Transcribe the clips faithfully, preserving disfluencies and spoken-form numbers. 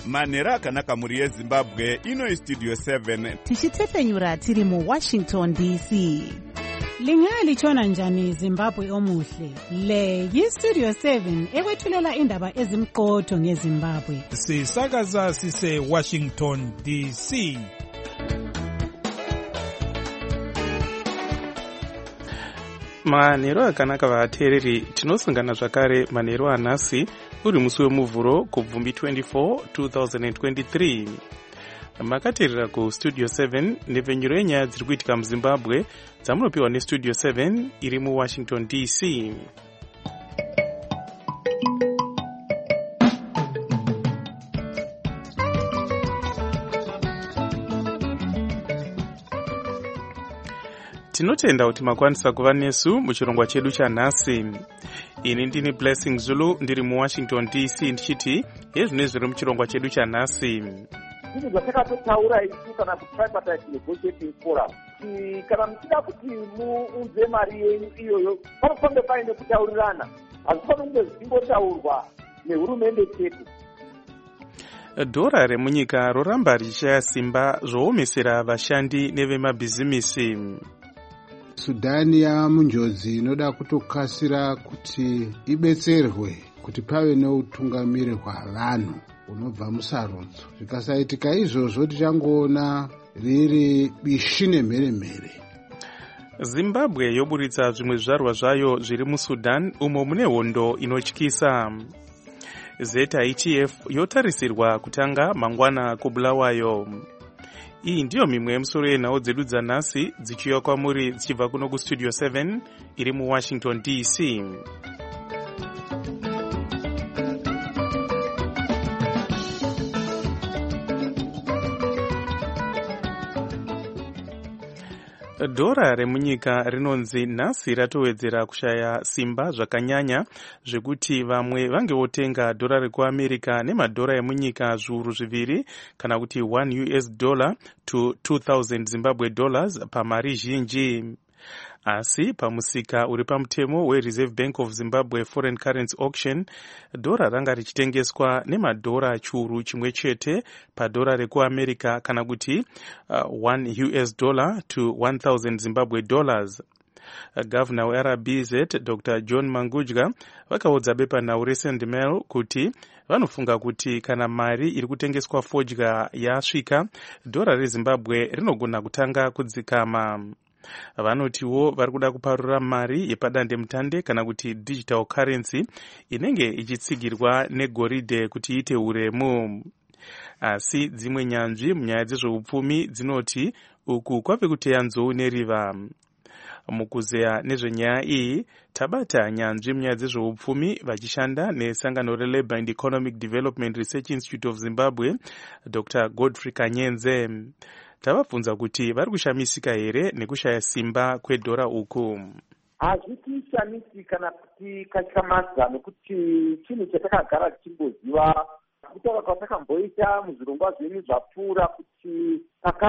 manhero akanaka mhuri yezimbabwe. Ino istudio seven tichitefenyura tiri muwashington D C. Lingalitshona njani Zimbabwe omuhle? Le yistudio seven ekwethulela indaba ezimqotho ngeZimbabwe. Sisakaza sise Washington D C. Manhero akanaka vateereri, tinosangana zvakare manhero anhasi uri musi wemuvhuro kubvumbi twenty-four twenty twenty-three. Makateerera kustudio seven nepfenyuro yenyaya dziri kuitika muZimbabwe dzamunopiwa nestudio seven iri muWashington D C. Tinotenda kuti makwanisa kuva nesu muchirongwa chedu chanhasi. Ini ndini Blessing Zulu ndiri muWashington D C ndichiti ezvine zviri muchirongwa chedu chanhasi. Zvinhu zvatakatotaura isu kana kutripartite negotiating forum, kana muchida kuti muunze mari yenyu iyoyo panofanira paine kutaurirana, hazvifanira kunge zvichingotaurwa nehurumende chete. Dhora remunyika roramba richishaya simba zvoomesera vashandi nevemabhizimisi. Sudani yamunjodzi inoda kutokasira kuti ibetserwe kuti pave neutungamiri hwavanhu unobva musarudzo. Zvikasaitika izvozvo tichangoona riri bishi nemheremhere. Zimbabwe yoburitsa zvimwe zvizvarwa zvayo zviri muSudan umo mune hondo inotyisa. Z I T F yotarisirwa kutanga mangwana kuBulawayo. Iyi ndiyo mimwe yemusoro yenhau dzedu dzanhasi dzichiuya kwamuri dzichibva kuno kustudio seven iri muWashington D C. Dhora remunyika rinonzi nhasi ratowedzera kushaya simba zvakanyanya zvekuti vamwe vangevotenga dhora rekuAmerica nemadhora emunyika zviuru zviviri kana kuti one U S dollar to two thousand Zimbabwe dollars pamari zhinji. Asi pamusika uri pamutemo weReserve Bank of Zimbabwe Foreign Currency Auction, dhora ranga richitengeswa nemadhora chiuru chimwe chete padhora rekuAmerica kana kuti uh, one U S dollar to one thousand Zimbabwe dollars. Governor weR B Z Doctor John Mangudya vakaudza bepanhau reSandmail kuti vanofunga kuti kana mari iri kutengeswa fodya yasvika, dhora reZimbabwe rinogona kutanga kudzikama. Vanotiwo vari kuda kuparura mari yepadandemutande kana kuti digital currency inenge ichitsigirwa negoridhe kuti iite uremu. Asi dzimwe nyanzvi munyaya dzezveupfumi dzinoti uku kwave kuteya nzou neriva. Mukuzeya nezvenyaya iyi tabata nyanzvi munyaya dzezveupfumi vachishanda nesangano reLabour and Economic Development Research Institute of Zimbabwe Doctor Godfrey Kanyenze. Tavabvunza kuti vari kushamisika here nekushaya simba kwedhora uku. Hazvitishamisi kana kuti katyamadza nekuti chinhu chatakagara tichimboziva kutaura kwatakamboita muzvirongwa zvenyu zvapfuura kuti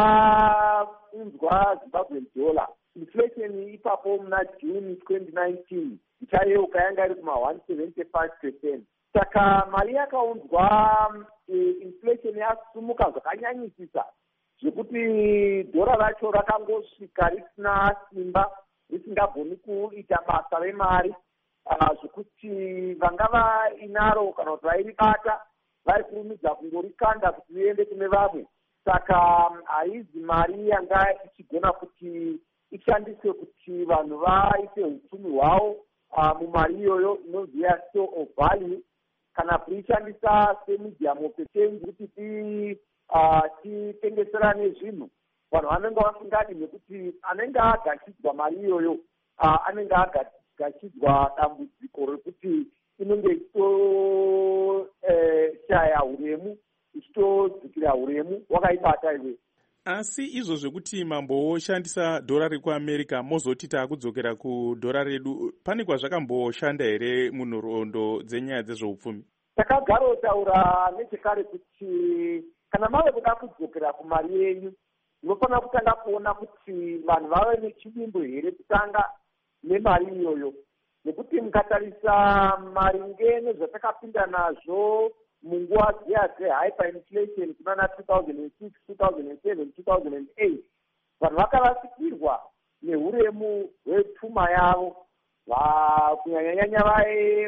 takaunzwa Zimbabwe dollar. Inflation ipapo muna June twenty nineteen ichayeuka yanga iri kuma one seventy-five percent. Saka mari yakaunzwa inflation yasumuka zvakanyanyisisa zvekuti dhora racho rakangosvika risina simba, risingagoni kuita basa remari, zvekuti vanga vainaro kana kuti vairibata vaikurumidza kungorikanda kuti riende kune vamwe. Saka haizi mari yanga ichigona kuti ishandiswe kuti vanhu vaite upfumi hwavo mumari iyoyo inonzi store of value, kana kuishandisa semedium of exchange kuti ti titengeserane zvinhu. Vanhu vanenge vasingadi nekuti anenge agachidzwa mari iyoyo anenge agachidzwa dambudziko rekuti inenge ichitoshaya uremu, ichitodzikira uremu wakaibata iwe. Asi izvo zvekuti mamboshandisa dhora rekuAmerica mozoti taakudzokera kudhora redu, pane kwazvakamboshanda here munhoroondo dzenyaya dzezveupfumi? Takagarotaura nechekare kuti kana mave kuda kudzokera kumari yenyu, munofanira kutanga kuona kuti vanhu vave nechidimbo here kutanga nemari iyoyo. Nekuti mukatarisa maringe nezvatakapinda nazvo munguva dziya dzehyperinflation kunana two thousand six, two thousand seven, two thousand eight vanhu vakarasikirwa neuremu hwepfuma yavo kunyanyanyanya vaye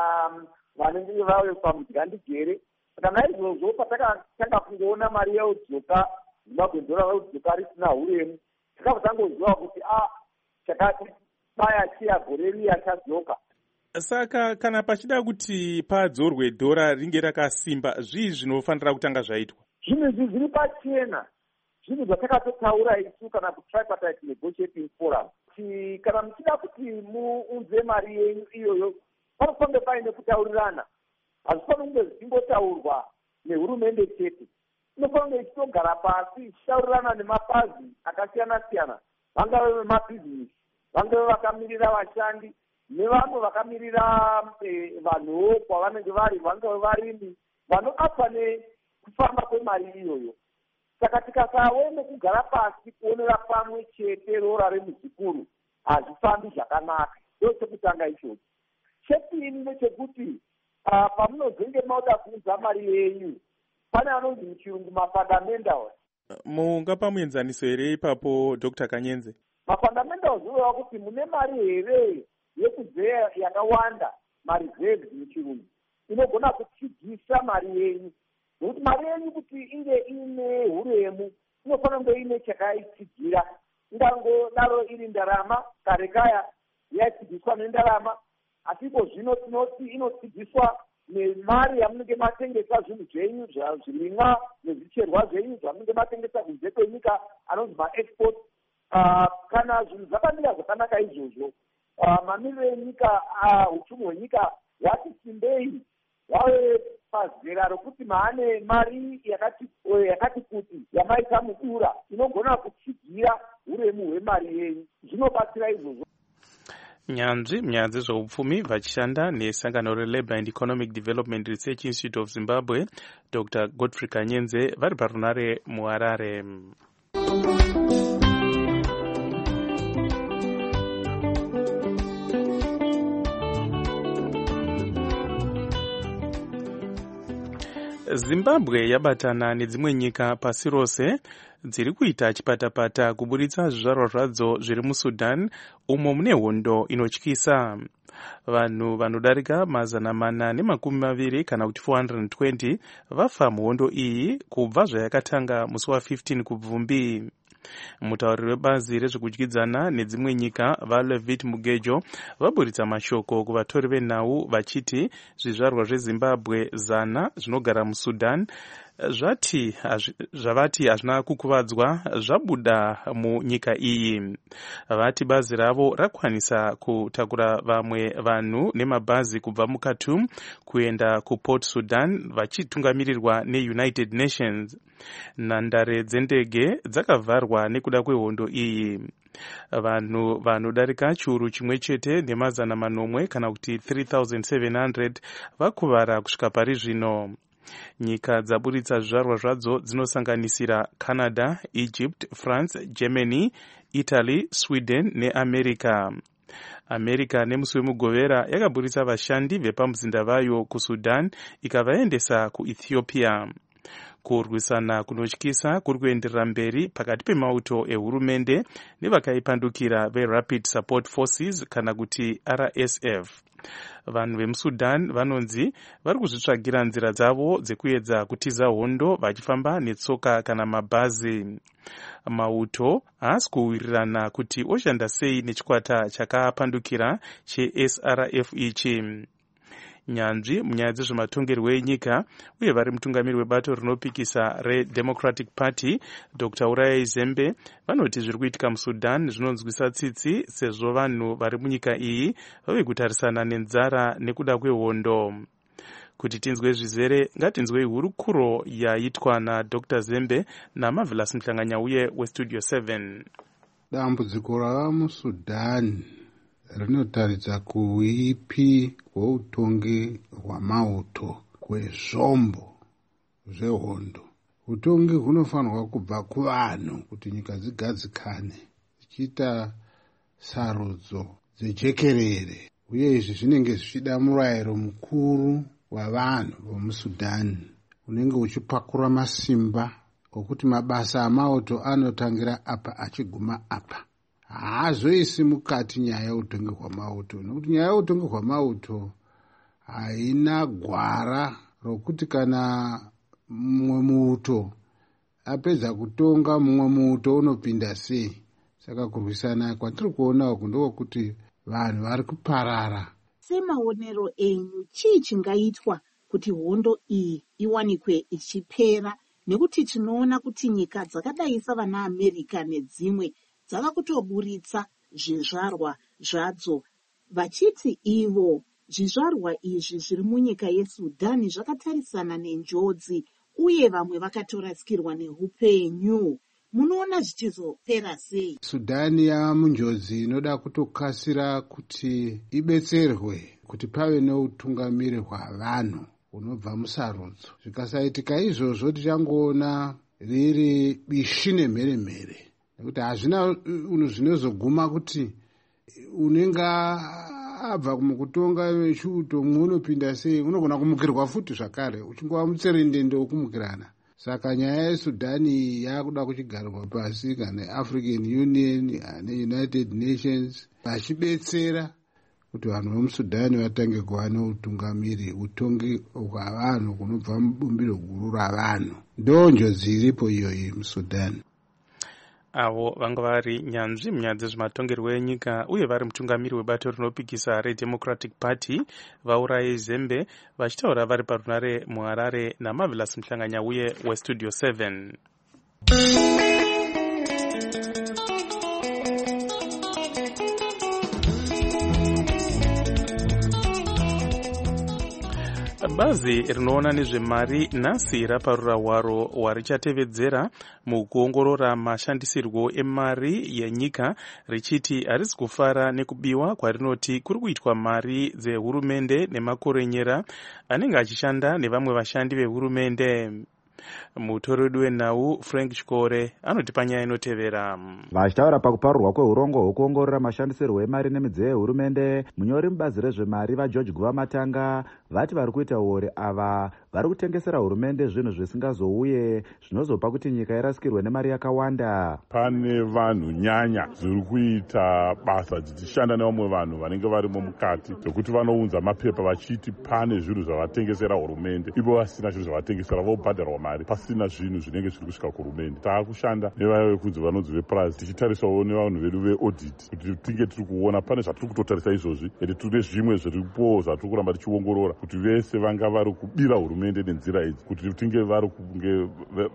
vanenge vave pamudyandigere. Saka naizvozvo patakatanga kungoona mari yeudzoka zimbabwe ndora reudzoka risina uremu, takazotangoziva kuti a chakati baya chiya gore riya chadzoka. Saka kana pachida kuti padzorwe dhora ringe rakasimba, zvii zvinofanira kutanga zvaitwa? Zvinhu izvi zviri pachena, zvinhu zvatakatotaura isu kana kutripartite negotiating forum, kuti kana muchida kuti muunze mari yenyu iyoyo panofanira paine kutaurirana. Hazvifanira kunge zvichingotaurwa nehurumende chete, inofanira ichitogara pasi ichitaurirana nemapazi akasiyana siyana, vangave vemabhizinesi, vangave vakamirira vashandi, nevamwe vakamirira vanhuwo kwavanenge vari, vangave varimi vanoapa nekufamba kwemari iyoyo. Saka tikasave nekugara pasi kuonera pamwe chete rora remuzukuru, hazvifambi zvakanaka. Ndo chekutanga ichocho. Chepiri ndechekuti pamunozenge mauda kuudza mari yenyu, pane anonzi muchirungu mafundamentals. Mungapa muenzaniso here ipapo Doctor Kanyenze? Mafundamentals zvoreva kuti mune mari here yekuzeya yakawanda, mari reserves muchirungu, inogona kutsidzisa mari yenyu. Nokuti mari yenyu kuti inge ine huremu inofanira kunge ine chakaitsigira. Ingangodaro iri ndarama, kare kaya yaitsidziswa nendarama, asi ipo zvino tinoti inotsidziswa nemari yamunenge matengesa zvinhu zvenyu zvirimwa nezvicherwa zvenyu zvamunenge matengesa kunze kwenyika, anonzi maexport. Kana zvinhu zvakamira zvakanaka izvozvo, mamiriro enyika, upfumi hwenyika hwati simbei, hwave pazera rokuti maane mari yakati kuti yamaita mudura inogona kutsigira uremu hwemari yenyu, zvinobatsira izvozvo. Nyanzvi munyaya dzezveupfumi vachishanda nesangano reLabour and Economic Development Research Institute of Zimbabwe, Doctor Godfrey Kanyenze vari parunare muHarare. Zimbabwe yabatana nedzimwe nyika pasi rose dziri kuita chipatapata kuburitsa zvizvarwa zvadzo zviri muSudan, umo mune hondo inotyisa. Vanhu vanodarika mazana mana nemakumi maviri kana kuti four hundred twenty vafa muhondo iyi kubva zvayakatanga musi wa15 kubvumbi. Mutauriri webazi rezvekudyidzana nedzimwe nyika vaLevit Mugejo vaburitsa mashoko kuvatori venhau vachiti zvizvarwa zveZimbabwe zana zvinogara muSudan zvati zvavati hazvina kukuvadzwa zvabuda munyika iyi. Vati bazi ravo rakwanisa kutakura vamwe vanhu nemabhazi kubva muKhartoum kuenda kuPort Sudan vachitungamirirwa neUnited Nations. Nhandare dzendege dzakavharwa nekuda kwehondo iyi. Vanhu vanodarika chiuru chimwe chete nemazana manomwe kana kuti three thousand seven hundred vakuvara kusvika pari zvino. Nyika dzaburitsa zvizvarwa zvadzo dzinosanganisira Canada, Egypt, France, Germany, Italy, Sweden neAmerica. America nemusi wemugovera yakaburitsa vashandi vepamuzinda vayo kuSudan ikavaendesa kuEthiopia. Kurwisana kunotyisa kuri kuenderera mberi pakati pemauto ehurumende nevakaipandukira veRapid Support Forces kana kuti R S F. Vanhu vemuSudan vanonzi vari kuzvitsvagira nzira dzavo dzekuedza kutiza hondo vachifamba netsoka kana mabhazi. Mauto haasi kuwirirana kuti oshanda sei nechikwata chakapandukira cheS R F ichi. Nyanzvi munyaya dzezvematongerwo enyika uye vari mutungamiri webato rinopikisa reDemocratic Party Doctor Uraya Zembe vanoti zviri kuitika muSudan zvinonzwisa tsitsi sezvo vanhu vari munyika iyi vave kutarisana nenzara nekuda kwehondo. Kuti tinzwe zvizere ngatinzwe hurukuro yaitwa naDr Zembe naMarvelous Mhlanganyauye weStudio seven. Dambudziko rava muSudan rinotaridza kuipi kweutongi hwamauto kwezvombo zvehondo. Utongi hunofanirwa kubva kuvanhu kuti nyika dzigadzikane zichiita sarudzo dzejekerere, uye izvi zvinenge zvichida murayiro mukuru hwavanhu vomusudhani unenge uchipakura masimba okuti mabasa amauto anotangira apa achiguma apa. Haazoisi mukati nyaya yeutongi hwamauto, nokuti nyaya yeutongi hwamauto haina gwara rokuti kana mumwe muuto apedza kutonga mumwe muuto unopinda sei. Saka kurwisana kwatiri kuona uku ndokuti vanhu vari kuparara. Semaonero enyu, chii chingaitwa kuti hondo iyi iwanikwe ichipera, nekuti tinoona kuti nyika dzakadai savana America nedzimwe dzava kutoburitsa zvizvarwa zvadzo vachiti ivo zvizvarwa izvi zviri munyika yeSudhani zvakatarisana nenjodzi uye vamwe vakatorasikirwa neupenyu. Munoona zvichizopera sei? Sudhani yava munjodzi inoda kutokasira kuti ibetserwe kuti pave neutungamiri hwavanhu unobva musarudzo. Zvikasaitika izvozvo tichangoona riri bishi nemheremhere, nekuti hazvina unhu zvinozoguma kuti unenge abva mukutonga vechiuto mumwe unopinda sei, unogona kumukirwa futi zvakare uchingova mutserendende wokumukirana. Saka nyaya yeSudhani yakuda kuchigarwa pasi kana African Union neUnited Nations vachibetsera kuti vanhu vomusudhani vatange kuva neutungamiri, utongi hwavanhu kunobva mubumbiro guru ravanhu. Ndo njodzi iripo iyoyi muSudhani. Avo vanga vari nyanzvi munyaya dzezvematongerwo enyika uye vari mutungamiri webato rinopikisa reDemocratic Party vaurayi Zembe vachitaura vari parunare muHarare naMarvelous Muhlanganya uye weStudio seven. Bazi rinoona nezvemari nhasi raparura hwaro hwarichateedzera mukuongorora mashandisirwo emari yenyika richiti harisi kufara nekubiwa kwarinoti kuri kuitwa mari dzehurumende nemakorenyera anenge achishanda nevamwe vashandi vehurumende. Mutori wedu wenhau Frank Chikore anoti panyaya inotevera. Vachitaura pakuparurwa kweurongo hwokuongorora mashandisirwo emari nemidziyo yehurumende, munyori mubazi rezvemari vaGeorge Guva Matanga vati vari kuita uori ava vari kutengesera hurumende zvinhu zvisingazouye zvinozopa kuti nyika irasikirwe nemari yakawanda. Pane vanhu nyanya dziri kuita basa dzichishanda nevamwe vanhu vanenge varimo mukati zvokuti vanounza mapepa vachiti pane zvinhu zvavatengesera hurumende, ivo vasina zvinhu zvavatengesera vobhadharwa mari pasina zvinhu zvinenge zviri kusvika kuhurumende. Taakushanda nevaya vekunzi vanonzi vePrice tichitarisawo nevanhu vedu veaudit kuti tinge tiri kuona pane zvatiri kutotarisa izvozvi ende tine zvimwe zviripo zvatiri kuramba tichiongorora kuti vese vanga vari kubira hurumende nenzira idzi kuti tinge vari kunge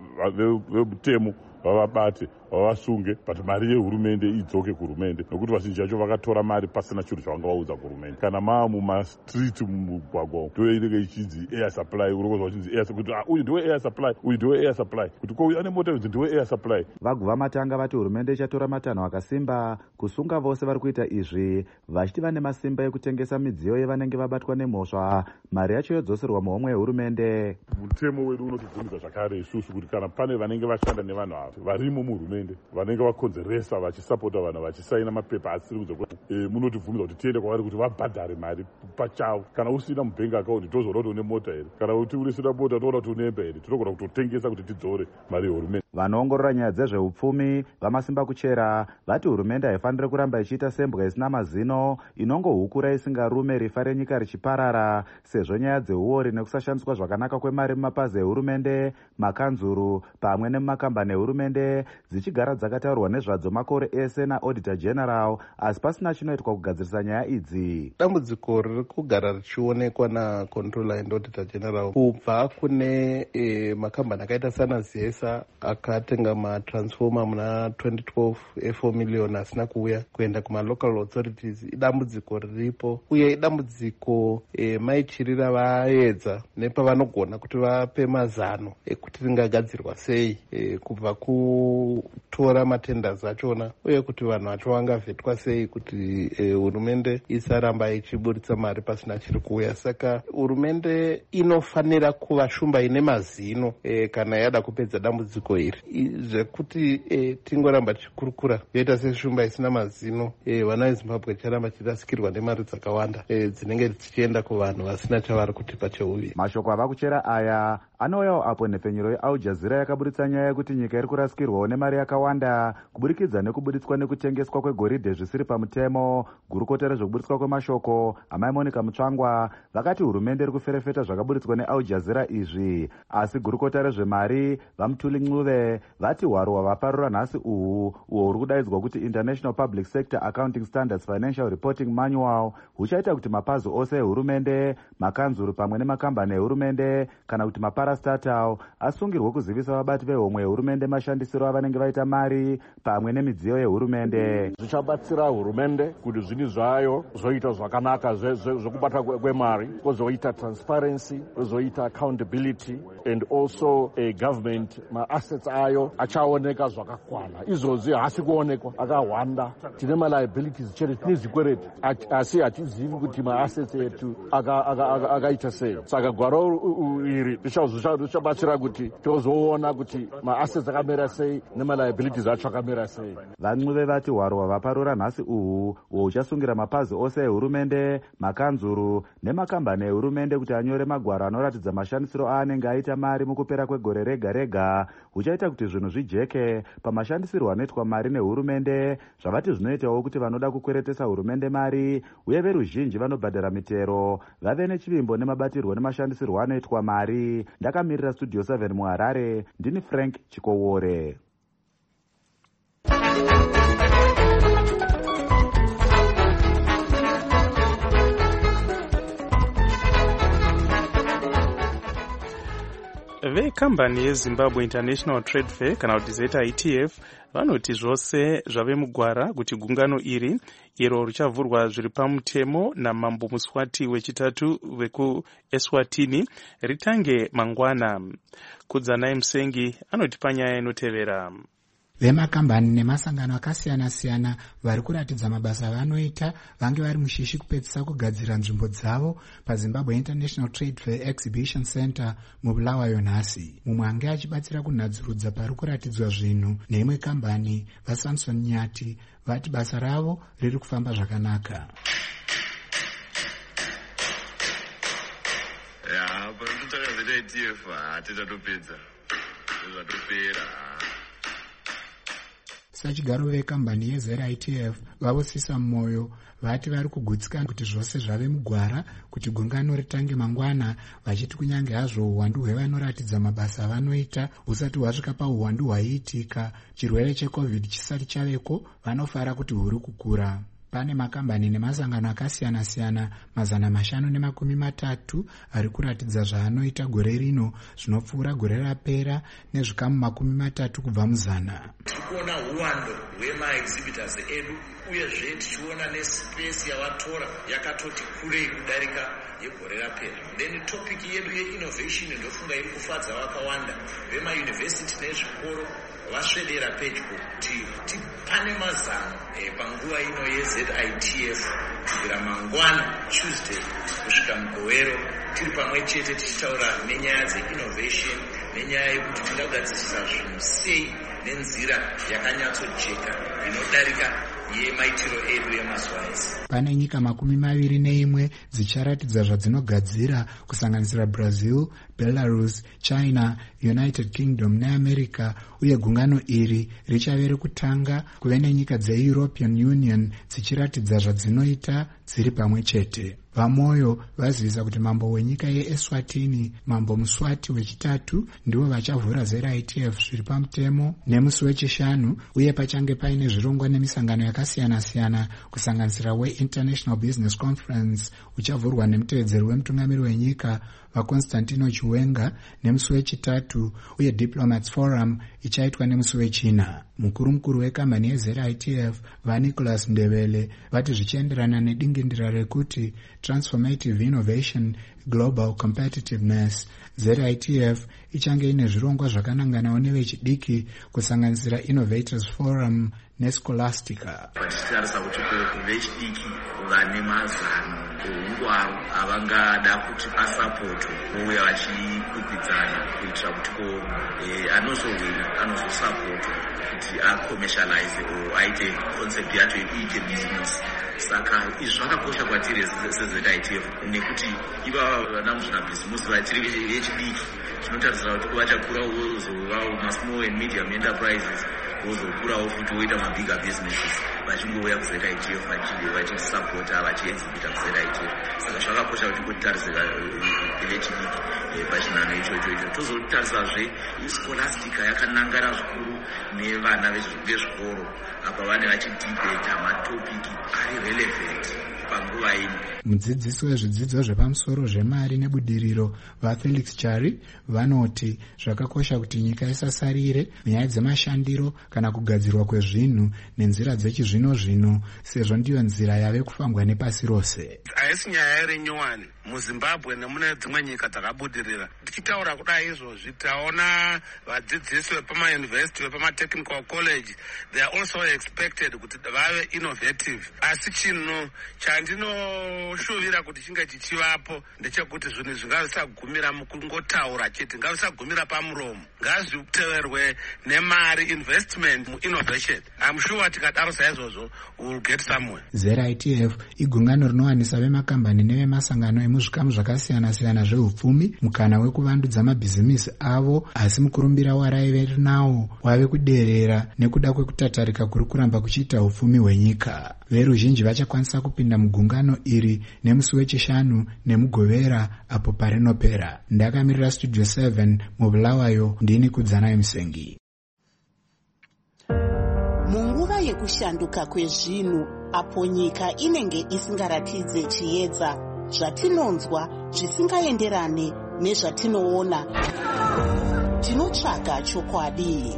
vemutemo vavabate vavasunge but mari yehurumende idzoke kuhurumende, nokuti vazhinji vacho vakatora mari pasina chinhu chavanga vaudza kuhurumende. Kana maa mumastriti mumugwagwa ndo inenge ichinzi air supply, urokozva uchinzi air supply kuti uyu ndiwe air supply, uyu ndiwe air supply, kuti ko uyu ane mota idzi ndiwe air supply. Vaguva Matanga vati hurumende ichatora matanho akasimba kusunga vose vari kuita izvi vachiti vane masimba ekutengesa midziyo yevanenge vabatwa nemhosva, mari yacho yodzoserwa muhomwe yehurumende. Mutemo wedu unotibvumidza zvakare isusu kuti kana pane vanenge vashanda nevanhu ava varimo muhurumende vanenge vakonzeresa vachisapota vanhu vachisaina mapepa asiri kunze kuti e, munotibvumidza kuti tiende kwavari kuti vabhadhare mari pachavo. Kana usina mubhengi akaunti tozoona kuti une mota here, kana kuti usina mota toona kuti unemba here, tinogona kutotengesa kuti tidzore mari yehurumende. Vanoongorora nyaya dzezveupfumi vamasimba kuchera vati hurumende haifaniri kuramba ichiita sembwa isina mazino inongohukura isingarume rifa renyika richiparara, sezvo nyaya dzeuori nekusashandiswa zvakanaka kwemari mumapazi ehurumende, makanzuru pamwe nemumakambani ehurumende dzichigara dzakataurwa nezvadzo makore ese naAuditor General, asi pasina chinoitwa kugadzirisa nyaya idzi. Dambudziko riri kugara richionekwa naController and Auditor General kubva kune e, makambani akaita sana Zesa akatenga matransformer muna twenty twelve e4 million asina kuuya kuenda kumalocal authorities. Idambudziko riripo uye idambudziko e, maichirira vaedza nepavanogona kuti vape mazano ekuti ringagadzirwa sei e, kubva ku kutora matenders achona uye kuti vanhu vacho vangavhetwa sei kuti hurumende e, isaramba ichiburitsa mari pasina chiri kuuya. Saka hurumende inofanira kuva shumba ine mazino e, kana yada kupedza dambudziko iri. Zvekuti e, tingoramba tichikurukura yoita seshumba isina mazino, e, vana vezimbabwe ticharamba tichirasikirwa nemari dzakawanda e, dzinenge dzichienda kuvanhu vasina chavari kutipa cheuviri. Mashoko ava kuchera aya anouyawo apo nhepfenyuro yeAl Jazeera yakaburitsa nyaya yekuti nyika iri kurasikirwawo nemari yakawanda kubudikidza nekubuditswa nekutengeswa kwegoridhe zvisiri pamutemo. Gurukota rezvekuburitswa kwemashoko amai Monica Mutsvangwa vakati hurumende iri kuferefeta zvakaburitswa neAl Jazeera izvi, asi gurukota rezvemari vaMutuli Ncube vati hwaro hwavaparura nhasi uhu uhwo huri kudaidzwa kuti International Public Sector Accounting Standards Financial Reporting Manual huchaita kuti mapazi ose ehurumende, makanzuru pamwe nemakambani ehurumende kana kuti maparastatal asungirwe kuzivisa vabati vehomwe yehurumende mashandisiro avanenge vaita mari pamwe nemidziyo yehurumende. Zvichabatsira hurumende kuti zvinhu zvayo zvoita zvakanaka zvekubata kwemari, kwozoita transparency, kwozoita accountability and also a government ma-assets ayo achaoneka zvakakwana. Izvozvi hasi kuonekwa akawanda. Tine ma-liabilities chete, tine zvikwereti asi hatizivi kuti ma-assets etu akaita sei. Saka gwaro iri richabatsira kuti tozoona kuti ma-assets akamera sei nema-liabilities acho akamera sei. VaNcube vati hwaro hwavaparura nhasi uhu uhwo huchasungira mapazi ose ehurumende, makanzuru nemakambani ehurumende kuti anyore magwaro anoratidza mashandisiro aanenge aita mari mukupera kwegore rega rega, huchaita kuti zvinhu zvijeke pamashandisirwo anoitwa mari nehurumende, zvavati zvinoitawo kuti vanoda kukweretesa hurumende mari uye veruzhinji vanobhadhara mitero vave nechivimbo nemabatirwo nemashandisirwo anoitwa mari. Ndakamirira Studio seven muHarare, ndini Frank Chikowore. vekambani yeZimbabwe International Trade Fair kana kuti Z I T F vanoti zvose zvave mugwara kuti gungano iri iro richavhurwa zviri pamutemo namambo Muswati wechitatu vekuEswatini ritange mangwana. Kudzanai Musengi anoti panyaya inotevera. Vemakambani nemasangano akasiyana-siyana vari kuratidza mabasa vanoita vange vari mushishi kupedzisa kugadzira nzvimbo dzavo paZimbabwe International Trade Fair Exhibition Center muBulawayo nhasi. Mumwe ange achibatsira kunadzurudza pari kuratidzwa zvinhu neimwe kambani vaSamson Nyati vati basa ravo riri kufamba zvakanaka. Ya, panototaka Z I T F hatichatopedza zvatopera. Sachigaro vekambani yeZ I T F vavosisa mwoyo vati vari kugutsikana kuti zvose zvave mugwara kuti gungano ritange mangwana, vachiti kunyange hazvo uwandu hwevanoratidza mabasa vanoita husati hwasvika pauwandu hwaiitika chirwere cheCovid chisati chaveko, vanofara kuti huri kukura. Pane makambani nemasangano akasiyana-siyana mazana mashanu nemakumi matatu ari kuratidza zvaanoita gore rino zvinopfuura gore rapera nezvikamu makumi matatu kubva muzana. Tikuona uwando hwemaexhibitors edu uyezve tichiona nespace yavatora yakatoti kurei kudarika yegore rapera. Then topic yedu yeinnovation ndofunga iri kufadza vakawanda vemayunivhesiti nezvikoro vasvedera pedyo kuti tipane mazano e, panguva ino yeZ I T F kubvira mangwana Tuesday kusvika mugowero tiri pamwe chete tichitaura nenyaya dzeinnovation, nenyaya yekuti tingagadzirisa zvinhu sei nenzira yakanyatsojeka inodarika yemaitiro edu yemazuva ese. Pane nyika makumi maviri neimwe dzicharatidza zvadzinogadzira kusanganisira Brazil, Belarus, China, United Kingdom neAmerica, uye gungano iri richave rekutanga kuve nenyika dzeEuropean Union dzichiratidza zvadzinoita dziri pamwe chete. Vamoyo vazivisa kuti mambo wenyika yeEswatini, mambo Muswati wechitatu, ndivo vachavhura Z I T F zviri pamutemo nemusi wechishanu, uye pachange paine zvirongwa nemisangano yakasiyana-siyana kusanganisira weInternational Business Conference uchavhurwa nemutevedzeri wemutungamiri wenyika vaConstantino Chiwenga nemusi wechitatu, uye Diplomats Forum ichaitwa nemusi wechina. Mukuru mukuru wekambani yeZ I T F vaNicholas Ndebele vati zvichienderana nedingindira rekuti transformative innovation Global Competitiveness. Z I T F ichange ine zvirongwa zvakananganawo nevechidiki kusanganisira Innovators Forum neScholastica. Tichitarisa kuti vechidiki vane mazano ehungwaru avangada kuti asapotwe uye vachikwikwidzana kuitira kuti ko anozowina anozosapotwa kuti acommercialize or aite concept yacho iite business. Saka izvi zvakakosha kwatiri sez I T F nekuti ivava vana muzvinabhizimusi vatiri vechidiki tinotarisira kuti vachakura vozovawo masmall and medium enterprises vozokurawo futi voita mabigger businesses vachingouya kuZ I T F vachisapota vachiexhibita kuZ I T F. Saka zvakakosha kuti kutarise vechidiki pachinano ichocho icho. Tozotarisazve Scholastica yakanangana zvikuru nevana vezvikoro apa vane vachidhibheta matopiki ari relevant panguva ino. Mudzidzisi wezvidzidzo zvepamusoro zvemari nebudiriro vaFelix Chari vanoti zvakakosha kuti nyika isasarire nyaya dzemashandiro kana kugadzirwa kwezvinhu nenzira dzechizvino zvino sezvo ndiyo nzira yave kufambwa nepasi rose. Haisi nyaya iri nyowani muZimbabwe nemune dzimwe nyika dzakabudirira. Tichitaura kudai izvozvi taona vadzidzisi vepamayunivhesiti vepamatechnical college they are also expected kuti vave innovative. Asi chinhu chandinoshuvira kuti chinge chichivapo ndechekuti zvinhu zvingavisagumira mukungotaura chete, ngavisagumira pamuromo, ngazviteverwe nemari, investment muinnovation. I'm sure tikadaro saizvozvo we will get somewhere. Z I T F igungano rinowanisa vemakambani nevemasangano emuzvikamu zvakasiyana siyana zveupfumi mukana wekuvandudza mabhizimisi avo, asi mukurumbira waraive rinawo wave kuderera nekuda kwekutatarika kuri kuramba kuchiita upfumi hwenyika. Veruzhinji vachakwanisa kupinda mugungano iri nemusi wechishanu nemugovera apo parinopera. Ndakamirira Studio seven mubulawayo ndini Kudzanayo Musengi. Munguva yekushanduka kwezvinhu apo nyika inenge isingaratidze chiedza, zvatinonzwa zvisingaenderane nezvatinoona, tinotsvaga chokwadi.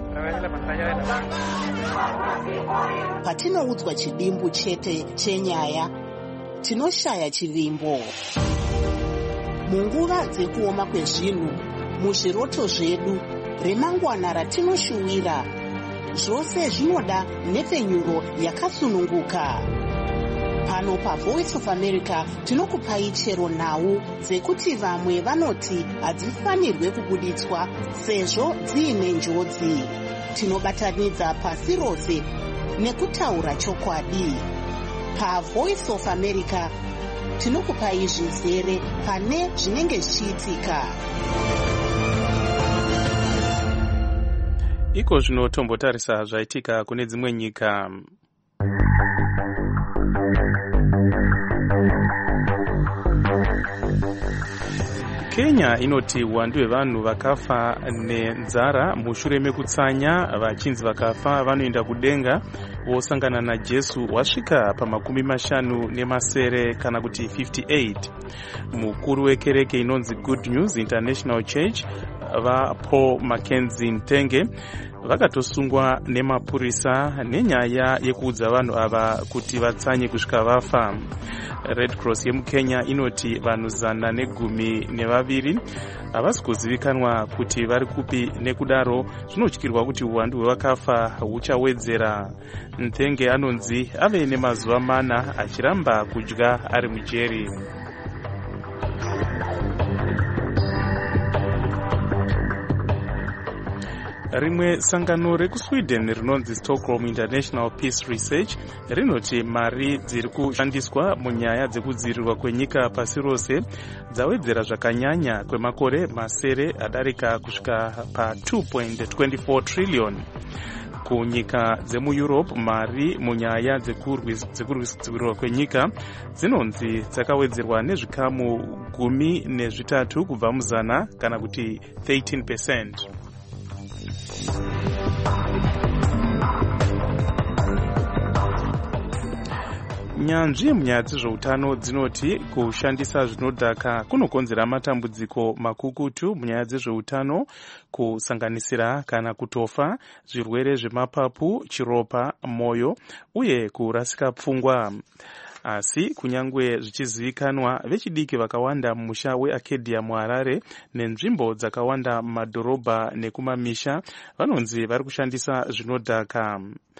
Patinoudzwa chidimbu chete chenyaya, tinoshaya chivimbo. Munguva dzekuoma kwezvinhu, muzviroto zvedu, remangwana ratinoshuwira, zvose zvinoda nhepfenyuro yakasununguka. Pano paVoice of America tinokupai chero nhau dzekuti vamwe vanoti hadzifanirwe kubuditswa sezvo dziine njodzi. Tinobatanidza pasi rose nekutaura chokwadi. PaVoice of America tinokupai zvizere pane zvinenge zvichiitika. Iko zvino tombotarisa zvaitika kune dzimwe nyika. Kenya inoti uwandu hwevanhu vakafa nenzara mushure mekutsanya vachinzi vakafa vanoenda kudenga vosangana naJesu wasvika pamakumi mashanu nemasere kana kuti fifty-eight. Mukuru wekereke inonzi Good News International Church vaPaul Mackenzie Ntenge vakatosungwa nemapurisa nenyaya yekuudza vanhu ava kuti vatsanye kusvika vafa. Red Cross yemuKenya inoti vanhu zana negumi nevaviri havasi kuzivikanwa kuti vari kupi, nekudaro zvinotyirwa kuti uwandu hwevakafa huchawedzera. Ntenge anonzi ave nemazuva mana achiramba kudya ari mujeri. Rimwe sangano rekuSweden rinonzi Stockholm International Peace Research rinoti mari dziri kushandiswa munyaya dzekudzivirirwa kwenyika pasi rose dzawedzera zvakanyanya kwemakore masere adarika kusvika pa two point two four trillion. Kunyika dzemuEurope mari munyaya dzekudzivirirwa kwenyika dzinonzi dzakawedzerwa nezvikamu gumi nezvitatu kubva muzana kana kuti thirteen percent. Nyanzvi munyaya dzezveutano dzinoti kushandisa zvinodhaka kunokonzera matambudziko makukutu munyaya dzezveutano, kusanganisira kana kutofa, zvirwere zvemapapu, chiropa, moyo uye kurasika pfungwa. asi kunyangwe zvichizivikanwa vechidiki vakawanda mumusha weAcadia muHarare nenzvimbo dzakawanda mumadhorobha nekumamisha vanonzi vari kushandisa zvinodhaka.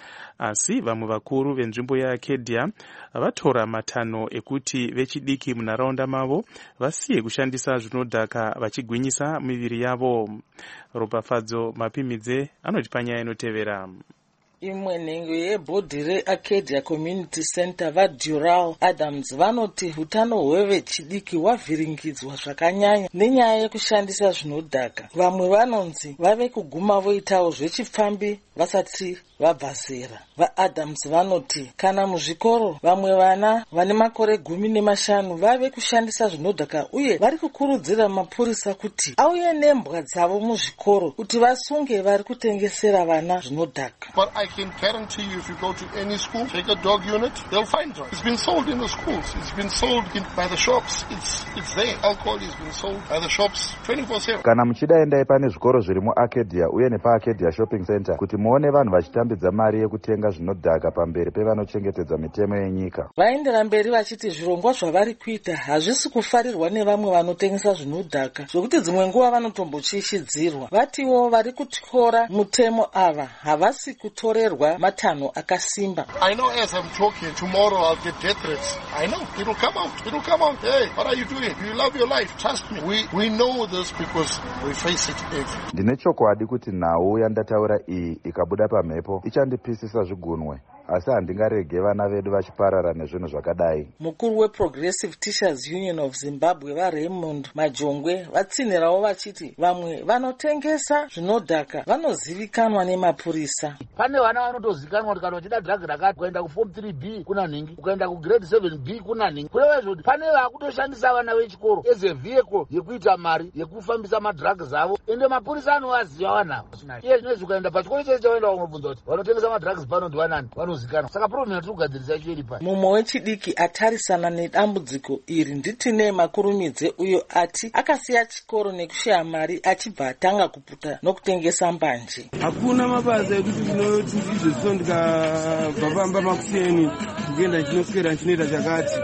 Asi vamwe vakuru venzvimbo yeAcadia vatora matanho ekuti vechidiki munharaunda mavo vasiye kushandisa zvinodhaka vachigwinyisa miviri yavo. Ropafadzo Mapimidze anoti panyaya inotevera. Imwe nhengo yebhodhi reAcadia Community Center vaDural Adams vanoti utano hwevechidiki hwavhiringidzwa zvakanyanya nenyaya yekushandisa zvinodhaka. Vamwe vanonzi vave kuguma voitawo zvechipfambi vasati vabva zera. VaAdams vanoti kana muzvikoro vamwe vana vane makore gumi nemashanu vave kushandisa zvinodhaka uye vari kukurudzira mapurisa kuti auye nembwa dzavo muzvikoro kuti vasunge vari kutengesera vana zvinodhaka. But I can guarantee you, if you go to any school, take a dog unit, they'll find drugs. It's been sold in the schools. It's been sold in, by the shops. It's it's there. Alcohol has been sold by the shops twenty-four seven. Kana muchida endai pane zvikoro zviri muAcadia uye nepaAcadia Shopping Center kuti muone vanhu vachitambidza mari yekutenga zvinodhaka pamberi pevanochengetedza mitemo yenyika. Vaendera mberi vachiti zvirongwa zvavari kuita hazvisi kufarirwa nevamwe vanotengesa zvinodhaka zvokuti dzimwe nguva vanotombochishidzirwa. Vatiwo vari kutyora mutemo ava havasi kutorerwa matanho akasimba. I know as I'm talking, tomorrow I'll get death threats. I know. It'll come out. It'll come out. Hey, what are you doing? You love your life. Trust me. We we know this because we face it every. Ndine chokwadi kuti nhau yandataura iyi ikabuda pamhepo ichandipisisa zvigunwe. Asi handingarege vana vedu vachiparara nezvinhu zvakadai. Mukuru weProgressive Teachers Union of Zimbabwe vaRaymond Majongwe vatsinhirawo vachiti vamwe vanotengesa zvinodhaka vanozivikanwa nemapurisa. Pane vana vanotozivikanwa kuti kana uchida drug rakati kuenda kuform three B kuna nhingi, ukaenda kugrade seven B kuna nhingi. Kureva zvoti pane vakutoshandisa vana vechikoro as a vehicle yekuita mari yekufambisa madrugs avo ende mapurisa anovaziva vanavo. Iye zvinezvi ukaenda pachikoro chese chaenda unobvunza kuti vanotengesa madrugs pano ndivanani vanozikana. Saka problem yatirikugadzirisa icho iri pano. Mumwe wechidiki atarisana nedambudziko iri nditine Makurumidze uyo ati akasiya chikoro nekushaya mari achibva atanga kuputa nokutengesa mbanje. Hakuna mabasa ekuti tinoti izvo zvino ndikabva pamba makuseni ndikuenda ndichinoswera ndichinoita chakati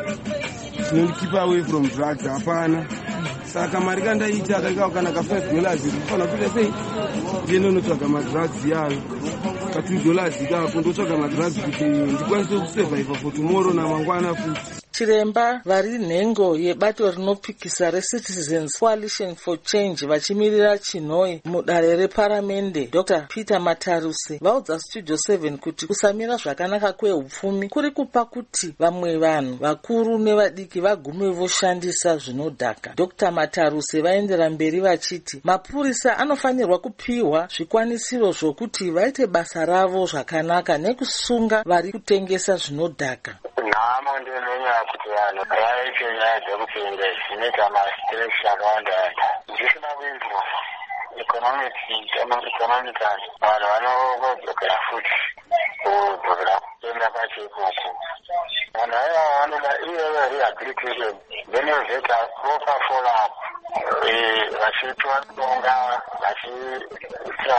keep away from drugs. Hapana. Saka mari kandaita akaikawo kana ka five dollars ndifana kuita sei ndiende notsvaga madrugs yayo ka two dollars ikapo ndotsvaga madrugs kuti ndikwanise kusurvive for tomorrow namangwana futi. Chiremba vari nhengo yebato rinopikisa reCitizens Coalition for Change vachimirira Chinhoi mudare reparamende Doctor Peter Mataruse vaudza Studio seven kuti kusamira zvakanaka kwehupfumi kuri kupa kuti vamwe vanhu vakuru nevadiki vagume voshandisa zvinodhaka. Doctor Mataruse vaendera mberi vachiti mapurisa anofanirwa kupiwa zvikwanisiro zvokuti vaite basa ravo zvakanaka nekusunga vari kutengesa zvinodhaka. Nhamo ndinonya kuti vanhu vaite nyaya dzekupinda zvinoita mastress akawanda wanda zvisina kuizwa economic economically vanhu vanodzokera futi kudzokera kuenda pacho ikoko. Vanhu ava vanoda iyeva rehabilitation then yozoita proper follow up vachiitwa ndonga vachiita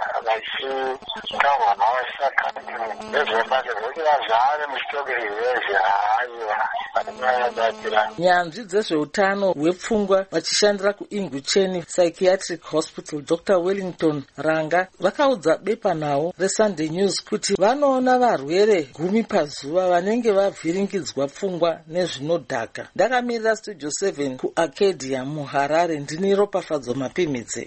vachitaurwa navasakati nezvebasa zvokuti zvave muchitoke izvezvi haiwa vanovabatsira. Nyanzvi dzezveutano hwepfungwa vachishandira kuIngucheni Psychiatric Hospital Doctor Wellington Ranga vakaudza bepanhau reSunday News kuti vanoona varwere gumi pazuva vanenge vavhiringidzwa pfungwa nezvinodhaka. Ndakamirira Studio seven kuAcadia muHarare ndini Ropafadzo Mapimidze.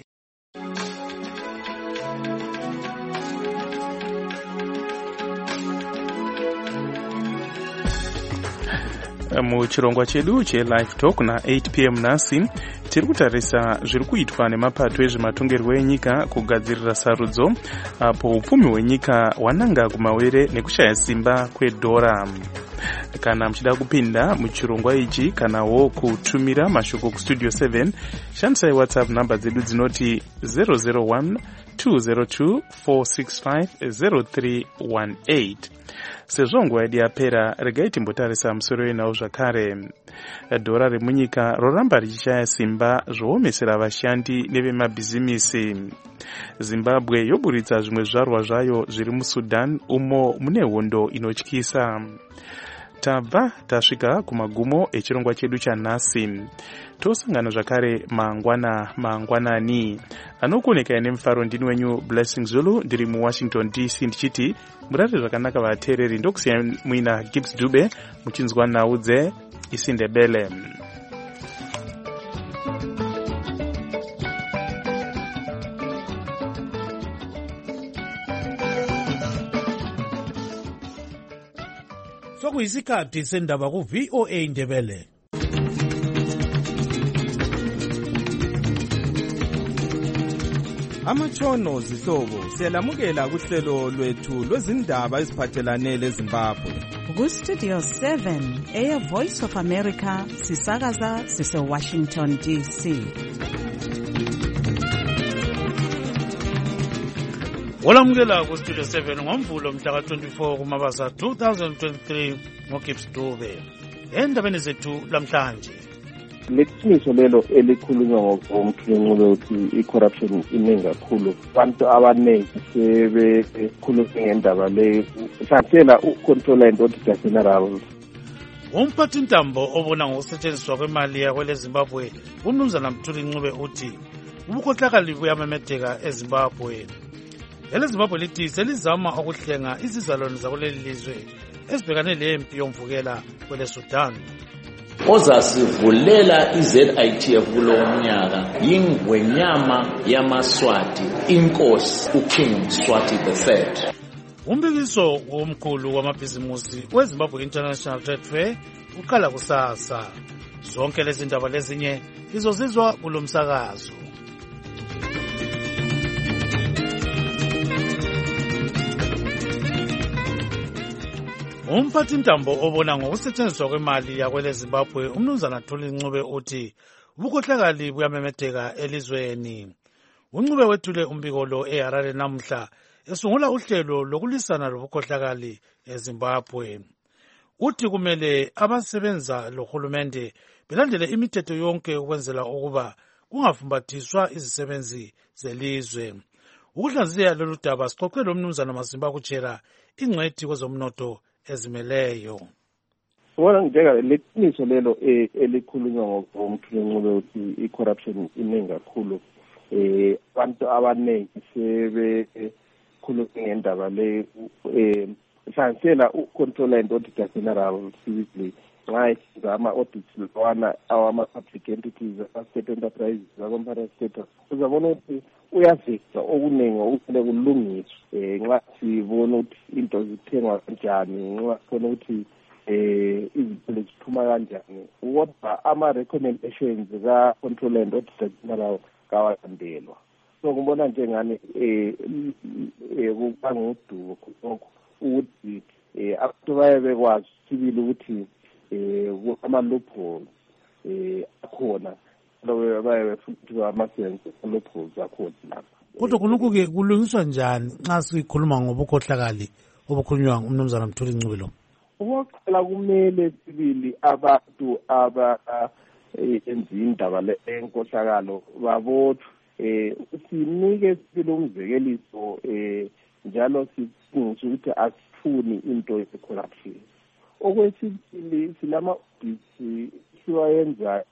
Muchirongwa chedu cheLive Talk na eight p m nhasi tiri kutarisa zviri kuitwa nemapato ezvematongerwo enyika kugadzirira sarudzo apo upfumi hwenyika hwananga kumawere nekushaya simba kwedhora. Kana muchida kupinda muchirongwa ichi kanawo kutumira mashoko kustudio seven shandisai WhatsApp namba dzedu dzinoti zero zero one two zero two four six five zero three one eight. Sezvo nguva yedu yapera regai timbotarisa musoro wenawo zvakare. Dhora remunyika roramba richishaya simba zvoomesera vashandi nevemabhizimisi. Zimbabwe yoburitsa zvimwe zvarwa zvayo zviri muSudan umo mune hondo inotyisa. tabva tasvika kumagumo echirongwa chedu chanhasi. Tosangana zvakare mangwana mangwanani. Anokuonekera nemufaro ndini wenyu Blessing Zulu, ndiri muWashington D C ndichiti murate zvakanaka vateereri. Ndokusiya muina Gibbs Dube muchinzwa nhau dzeIsindebele. Sokuyisikhathi sendaba ku V O A Ndebele. Amatshono zihlobo siyalamukela kuhlelo lwethu lwezindaba eziphathelane leZimbabwe. Ku Studio seven eya Voice of America sisakaza sise Washington D C. Olamukela ku Studio seven ngomvulo mhla ka twenty-four kuMabasa two thousand twenty-three ngoGibbs Dube. Endabeni zethu lamhlanje. Leqiniso lelo elikhulunywa ngomthunqube uthi i-corruption iningi kakhulu. Abantu abaningi sebekhuluma ngendaba le sathela ucontroller and auditor general. Umphathi intambo obona ngokusetshenziswa kwemali yakwele Zimbabwe uMnumzana Mthunqube uthi ubukhohlakali buyamemetheka eZimbabwe. Ele Zimbabwe lithi selizama ukuhlenga izizalwane zakuleli lizwe esibhekane lempi yomvukela kwele Sudan. Ozasivulela i-Z I T F kulo mnyaka yingwenyama yamaswati inkosi uKing Mswati the third. Umbikiso womkhulu wamabhizimusi weZimbabwe International Trade Fair uqala kusasa. Zonke lezi ndaba lezinye izozizwa kulo msakazo. Umphathi intambo obona ngokusetshenziswa kwemali yakwele Zimbabwe uMnumzana Mthunqube uthi ubukhohlakali buyamemetheka elizweni. UNcube wethule umbiko lo eHarare namhla esungula uhlelo lokulisana lobukhohlakali eZimbabwe. Uthi kumele abasebenza lohulumende belandele imithetho yonke ukwenzela ukuba kungafumbathiswa izisebenzi zelizwe. Ukuhlaziya lolu daba sixoxe loMnumzana Masimba Kuchera ingcwethi kwezomnotho ezimeleyo. Wona njeka leqiniso lelo elikhulunywa ngomthunqube uthi i-corruption iningi kakhulu. Eh abantu abaningi sebekhuluma ngendaba le eh sathela ucontroller and auditor general civically nxa izama audits lwana awama public entities state enterprises zakompara state. Uzabona ukuthi uyazisa okuningi ukule kulungiswa eh nxa sibona ukuthi into zithengwa kanjani, nxa sibona ukuthi eh izinto ziphuma kanjani, kodwa ama recommendations ka control and auditor general kawalandelwa. So ngibona njengani eh kubangudumo lokho ukuthi eh abantu baye bekwazi sibili ukuthi eh ama loopholes eh akhona lo baye futhi amasense loopholes akhona lapha. Kodwa kunukuke kulungiswa njani nxa sikhuluma ngobukhohlakali obukhulunywa uMnumzana Mthunqube lo? Okokuqala kumele sibili abantu aba enza indaba le enkohlakalo babothwe eh sinike sibili umzekeliso eh njalo sifunza ukuthi asifuni into ye-corruption. Okwesibili silama audits siwayenzayo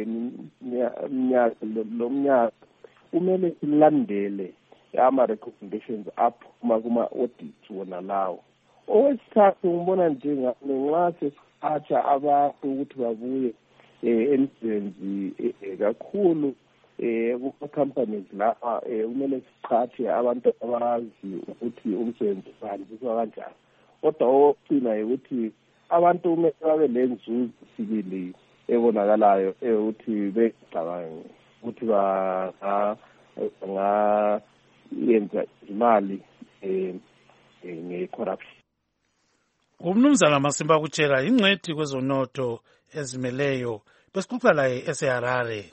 emnyaka lo mnyaka kumele silandele ama recommendations aphuma kuma audits wona lawo. Okwesithathu ngibona njenga nxa sesiphatha abantu ukuthi babuye emsebenzi kakhulu eh ku companies lapha kumele siqhathe abantu abazi ukuthi umsebenzi uhanjiswa kanjani. Kodwa oqina ukuthi abantu kumele babe lenzuzo sibili ebonakalayo ukuthi becabanga ukuthi ba nga yenza imali eh nge-corruption. UMnumzana Masimba Kuchera ingcwethi kwezonotho ezimeleyo besixoxa laye eseHarare.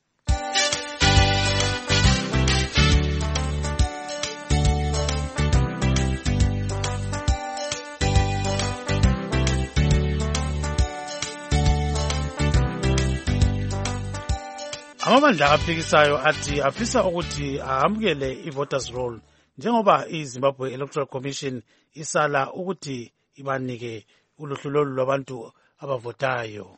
Amabandla aphikisayo athi afisa ukuthi ahambukele i-voters roll njengoba iZimbabwe Electoral Commission isala ukuthi ibanike uluhlu lolu lwabantu abavotayo.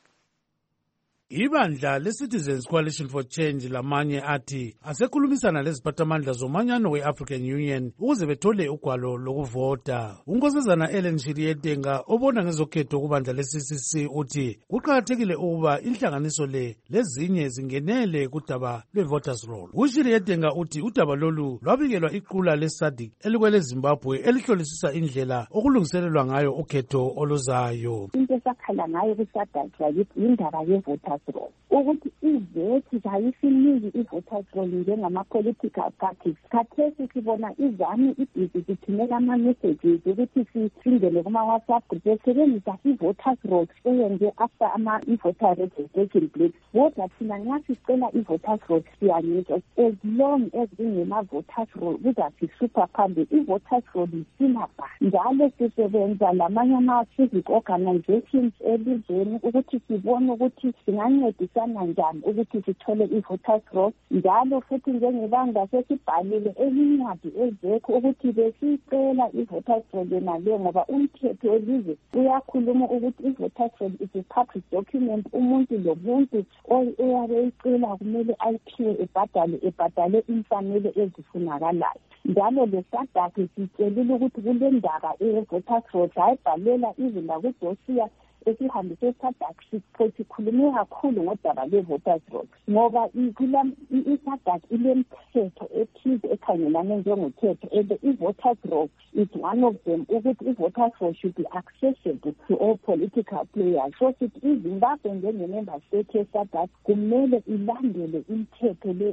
Ibandla le-Citizens Coalition for Change lamanye athi asekhulumisana leziphathamandla zomanyano we-African Union ukuze bethole ugwalo lokuvota. Unkosazana Ellen Shirietenga obona ngezokhetho kubandla le-C C C uthi kuqakathekile ukuba inhlanganiso le lezinye zingenele kudaba lwe-voters roll. uShirietenga uthi udaba lolu lwabikelwa iqula le-SADC elikwele Zimbabwe elihlolisisa indlela okulungiselelwa ngayo ukhetho oluzayo. Into esakhala ngayo ku-SADC yindaba ye-voters ukuthi ivethi zayisiniki i-voters roll njengama-political parties. Khathesi sibona izami ibhizi zithumela ama-messages ukuthi singene kuma-WhatsApp group besebenzisa i-voters roll eyenze after i-voter registration break. Kodwa thina nxa sicela i-voters roll siyaniswa as long as ingena-voters roll kuzasihlupha phambili. I-voters roll isinaba njalo sisebenza lamanye ama-civic organizations elizweni ukuthi sibone ukuthi singancedisana njani ukuthi sithole i-voters roll. Njalo futhi njengebanga sesibhalile elincwadi ezekho ukuthi besicela i-voters roll yona le ngoba umthetho welizwe uyakhuluma ukuthi i-voters roll is a public document. Umuntu lomuntu oyabe eyicela kumele ayiphiwe ebhadale ebhadale imfanelo ezifunakalayo. Njalo le-SADC sitshelile ukuthi kule ndaba ye-voters roll ayibhalela izinda kudosiya esihambise i-SADC sikhulume kakhulu ngodaba lwe-voters roll ngoba i-SADC ilemthetho ethize ekhangelane njengothetho and i-voters roll is one of them ukuthi i-voters roll should be accessible to all political players. So sithi iZimbabwe njenge-member state ye-SADC kumele ilandele imithetho le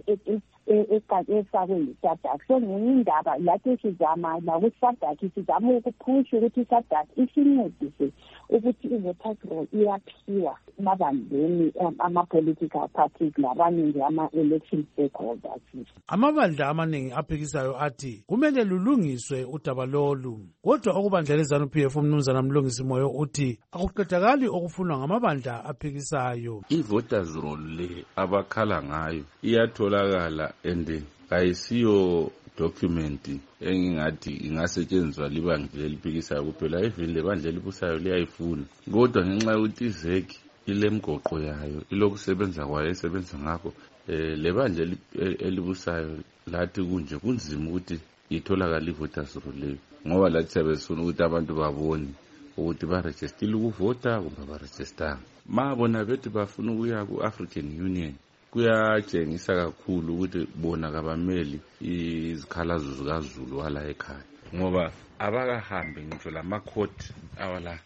efakwe yi-SADC. So ngenye indaba lathi sizama la ku-SADC sizama ukuphusha ukuthi i-SADC isincedise ukuthi i-voters roll iyaphiwa emabandleni ama-political parties labaningi ama-election stakeholders. Amabandla amaningi aphikisayo athi kumele lulungiswe udaba lolu. Kodwa okubandla le-ZANU-P F umnumzana Mlungisi Moyo uthi akuqedakali okufunwa ngamabandla aphikisayo. I-voters roll le abakhala ngayo iyatholakala and kayisiyo document engingathi ingasetshenziswa libandla eliphikisayo kuphela. Even lebandla elibusayo liyayifuna kodwa ngenxa yokuthi iZEC ilemgoqo yayo ilokusebenza kwayo esebenza ngakho lebandla elibusayo lathi kunje kunzima ukuthi itholakala i-voters roll leyo ngoba lathi sebesifuna ukuthi abantu babone ukuthi barejistile ukuvota kumbe barejistanga. Mabona bethi bafuna ukuya ku-African Union kuyatshengisa kakhulu ukuthi bona kabameli izikhalazo zikaZulu wala ekhaya ngoba abakahambe ngitsho lamakhoti awala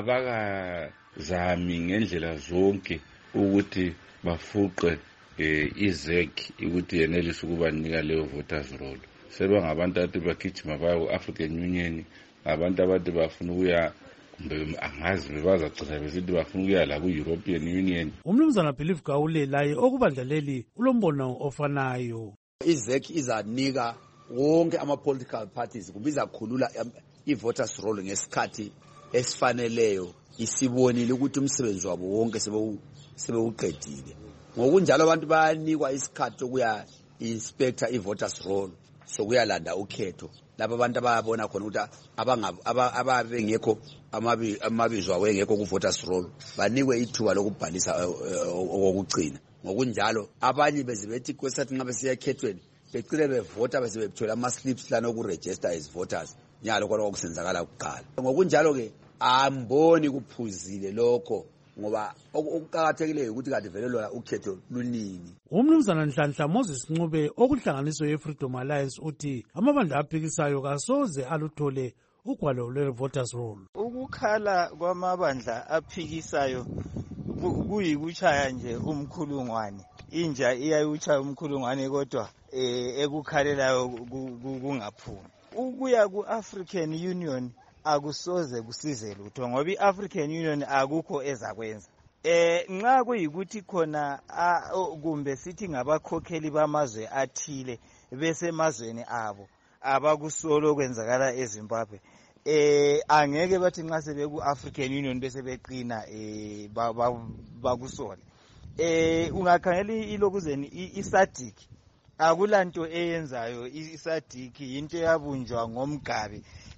abakazami ngendlela zonke ukuthi bafuqe iZEC ukuthi yenelise ukubanika leyo voters roll. Sebangabantu athi bagijima baya ku-African Union, abantu abathi bafuna ukuya kumbe angazi bezagcina besithi bafuna ukuya la ku-European Union. Umnumzana Believe Gawule laye okubandla leli ulombono ofanayo. iZEC izanika wonke ama-political parties kubiza khulula i-voters roll ngesikhathi esifaneleyo isibonile ukuthi umsebenzi wabo wonke sebewuqedile. Ngokunjalo abantu bayanikwa isikhathi sokuya inspector i-voters roll sokuyalanda ukhetho lapho abantu abayabona khona ukuthi ababe ngekho amabizo awo engekho ku-voters roll banikwe ithuba lokubhalisa okugcina. Ngokunjalo abanye beze bethi kwesathi nxa besiya ekhethweni becile bevota bese bethola ama-slips lana okuregister as voters nyalo kwalo okusenzakala kuqala. Ngokunjalo-ke amboni kuphuzile lokho ngoba okuqakathekileyo ukuthi kade vele lona ukhetho luningi. Umnumzana Nhlanhla Moses Ncube okuhlanganiso ye-Freedom Alliance uthi amabandla aphikisayo kasoze aluthole ugwalo lwe-voters roll. Ukukhala kwamabandla aphikisayo kuyikuchaya nje umkhulungwane. Inja iyayuchaya umkhulungwane kodwa ekukhalelayo kungaphumi. Ukuya ku-African Union akusoze kusize lutho ngoba i-African Union akukho ezakwenza. Eh nxa kuyikuthi khona kumbe sithi ngabakhokheli bamazwe athile bese emazweni abo abakusolo kwenzakala eZimbabwe eh angeke bathi nxa sebe ku-African Union bese beqina eh bakusole. Eh ungakhangela ilokuzeni i-SADC akulanto eyenzayo i-SADC into yabunjwa ngomgabe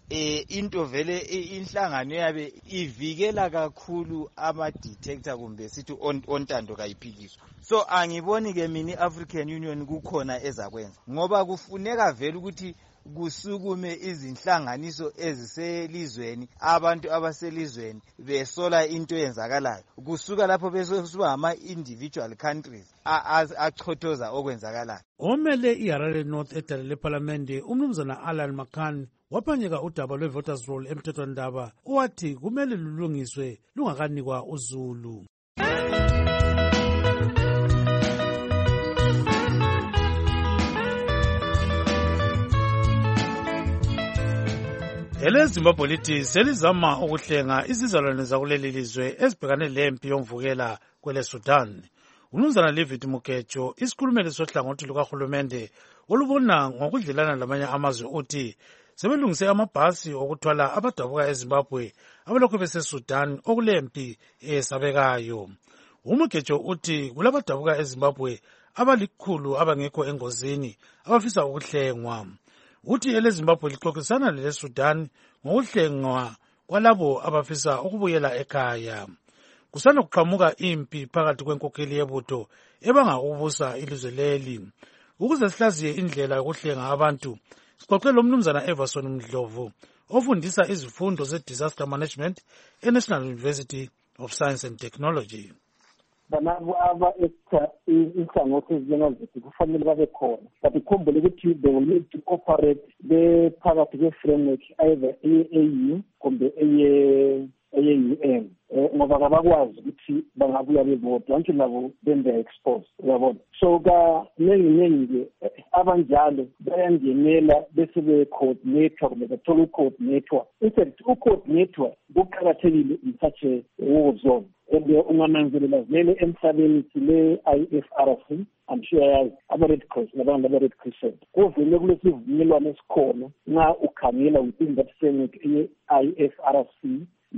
eh into vele inhlangano yabe ivikela kakhulu ama detector kumbe sithi ontando kayiphikiswa. So angiboni ke mina African Union kukhona ezakwenza ngoba kufuneka vele ukuthi kusukume izinhlanganiso eziselizweni abantu abaselizweni besola into eyenzakalayo kusuka lapho besokuba ama individual countries achothoza okwenzakalayo. Omele iHarare North edale leParliament umnumzana Alan Makan waphanyeka udaba lwe-voters roll emthethwandaba owathi kumele lulungiswe lungakanikwa uZulu. EleZimbabwe lithi selizama ukuhlenga izizalwane zakuleli lizwe ezibhekane lempi yomvukela kwele Sudan. Umnumzana David Mukecho isikhulumeli sohlangothi lukahulumende olubona ngokudlelana lamanye amazwe uthi sebelungise amabhasi okuthwala abadabuka eZimbabwe abalokhu beseSudan okulempi esabekayo. Umukecho uthi kulabadabuka eZimbabwe abalikhulu abangekho engozini abafisa ukuhlengwa. Uthi eleZimbabwe lixoxisana leleSudan ngokuhlengwa kwalabo abafisa ukubuyela ekhaya. Kusanda kuqhamuka impi phakathi kwenkokheli yebutho ebanga ukubusa ilizwe leli. Ukuze sihlaziye indlela yokuhlenga abantu, sixoxele umnumzana Everson Mdlovu ofundisa izifundo ze-disaster management eNational University of Science and Technology. Banabo aba-extra inhlangothi ezinjengazethu kufanele babe khona, but ikhumbule ukuthi they will need to operate bephakathi kwe-framework either eye-A U kumbe eye-U N ngoba kabakwazi ukuthi bangabuya bebodwa nje nabo bembe exposed uyabona. So kaningi-ningi abanjalo bayangenela bese be-coordinator kumbe bathola u-coordinator. Instead u-coordinator kuqakathekile in such a war zone. Ungananzelela vele emhlabeni sile I F R C I'm sure yazi aba-Red Cross nabantu aba-Red Crescent kuvele kulesivumelwano esikhona nxa ukhangela within that framework i-I F R C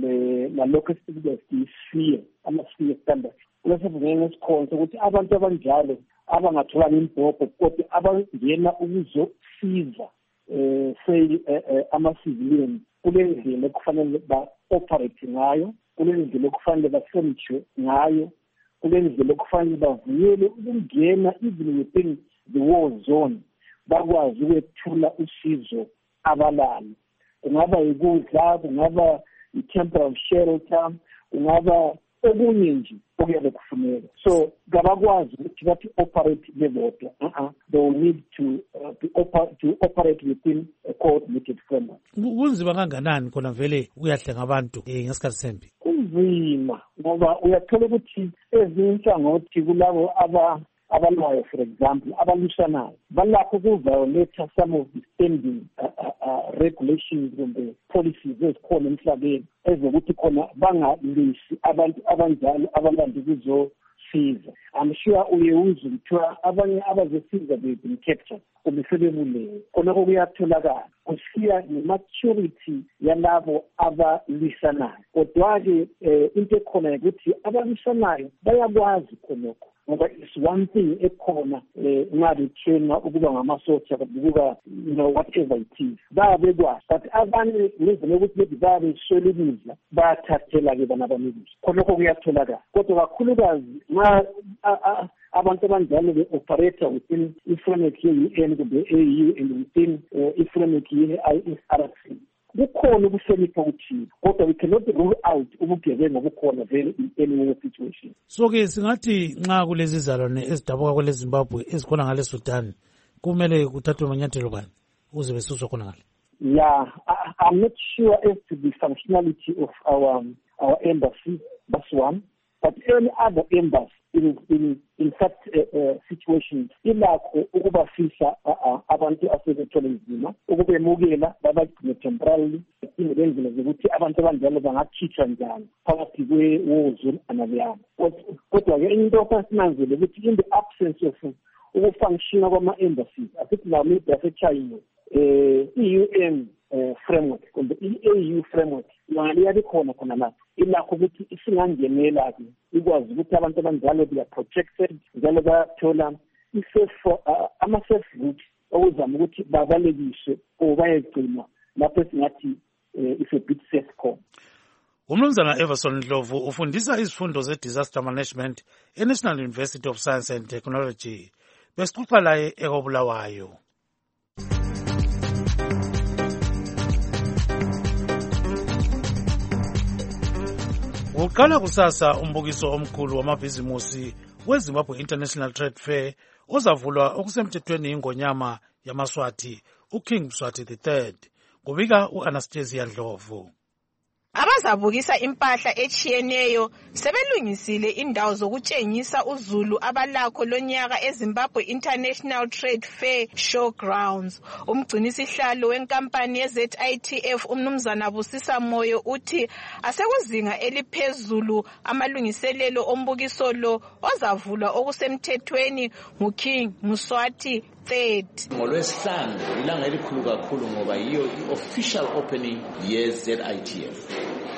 nalokho esikubiza i-sphere ama-sphere standard kulesivumelwano esikhona sokuthi abantu abanjalo abangatholanga imbhobho kodwa abangena ukuzosiza um say ama-civilian kule ndlela ekufanele ba-operate ngayo, kule ndlela okufanele bahlonitshwe ngayo, kule ndlela okufanele bavuyele ukungena even within the war zone bakwazi ukwethula usizo abalali. Kungaba yikudla, kungaba i-temporary shelter, kungaba okunye nje okuyabe kufuneka. So kabakwazi ukuthi bathi operate bebodwa. Uh-uh. They will need to uh, to, oper to operate within a coordinated framework. Kunzima kanganani khona vele uyahlenga abantu eh ngesikhathi sempi? Kunzima ngoba uyathola ukuthi ezinye inhlangothi kulabo aba abalwayo for example abalwisanayo balapho ku-violate some of the standing uh, uh, uh, regulations kumbe policies ezikhona emhlabeni ezokuthi khona bangalisi abantu abanjalo abalandi kuzosiza. I'm sure uye uzwe kuthiwa abanye abazosiza they've been captured kumbe sebebulewe. Khonako kuyatholakala kusiya ne-maturity yalabo abalwisanayo. Kodwa-ke into ekhona ukuthi abalwisanayo bayakwazi khonoko ngoba it's one thing ekhona nxa bethenwa ukuba ngamasotsha kubuka you know whatever it is bayabekwazi, but abanye ngendlela yokuthi maybe bayabeswela ukudla bayathathela-ke bana abanikisi. Khonokho kuyatholakala kodwa kakhulukazi nxa abantu abanjalo be-operator within i-framework ye-U N kumbe A U and within i-framework ye-I F R C kukhona ukuhlonipha okuthile kodwa we cannot rule out ubugebengu obukhona vele in any way situation. So-ke singathi nxa kulezi zalwane ezidabuka kwele Zimbabwe ezikhona ngale Sudan kumele kuthathwe amanyathelo bani ukuze besuswe khona ngale? Yeah, I, I'm not sure as to the functionality of our um, our embassy, that's one. But any other embassy in in in such uh, uh, situations ilakho ukubafisa abantu asebethole nzima ukubemukela babagcine temporarily indlela zokuthi abantu abanjalo bangakhitshwa njani phakathi kwe-war zone analyana. Kodwa-ke into ofasinanzele ukuthi in the absence of ukufunctiona kwama-embassies asithi lawo maybe aseChina um i-U N uh, framework kumbe i-A U framework yona liyabe khona khona lapho ilakho ukuthi isingangenela-ke ikwazi ukuthi abantu abanjalo they are protected njalo bayathola i-safe uh, ama-safe route okuzama ukuthi babalekiswe or bayegcinwa lapho singathi is a bit sesco. Umnumzana Everson Ndlovu ufundisa izifundo ze-disaster management e-National University of Science and Technology. Besixoxa laye eKobulawayo. Uqala kusasa umbukiso omkhulu wamabhizimusi weZimbabwe International Trade Fair ozavulwa okusemthethweni ingonyama yamaswati uKing Mswati the third. Kubika uAnastasia Ndlovu. Abazabukisa impahla echiyeneyo sebelungisile indawo zokutshengisa uzulu abalakho lonyaka eZimbabwe International Trade Fair Showgrounds. Umgcinisihlalo wenkampani ye-Z I T F umnumzana Busisa Moyo uthi asekuzinga eliphezulu amalungiselelo ombukiso lo ozavulwa okusemthethweni nguKing Mswati third. NgoLwesihlanu ilanga elikhulu kakhulu ngoba yiyo i-official opening ye-Z I T F.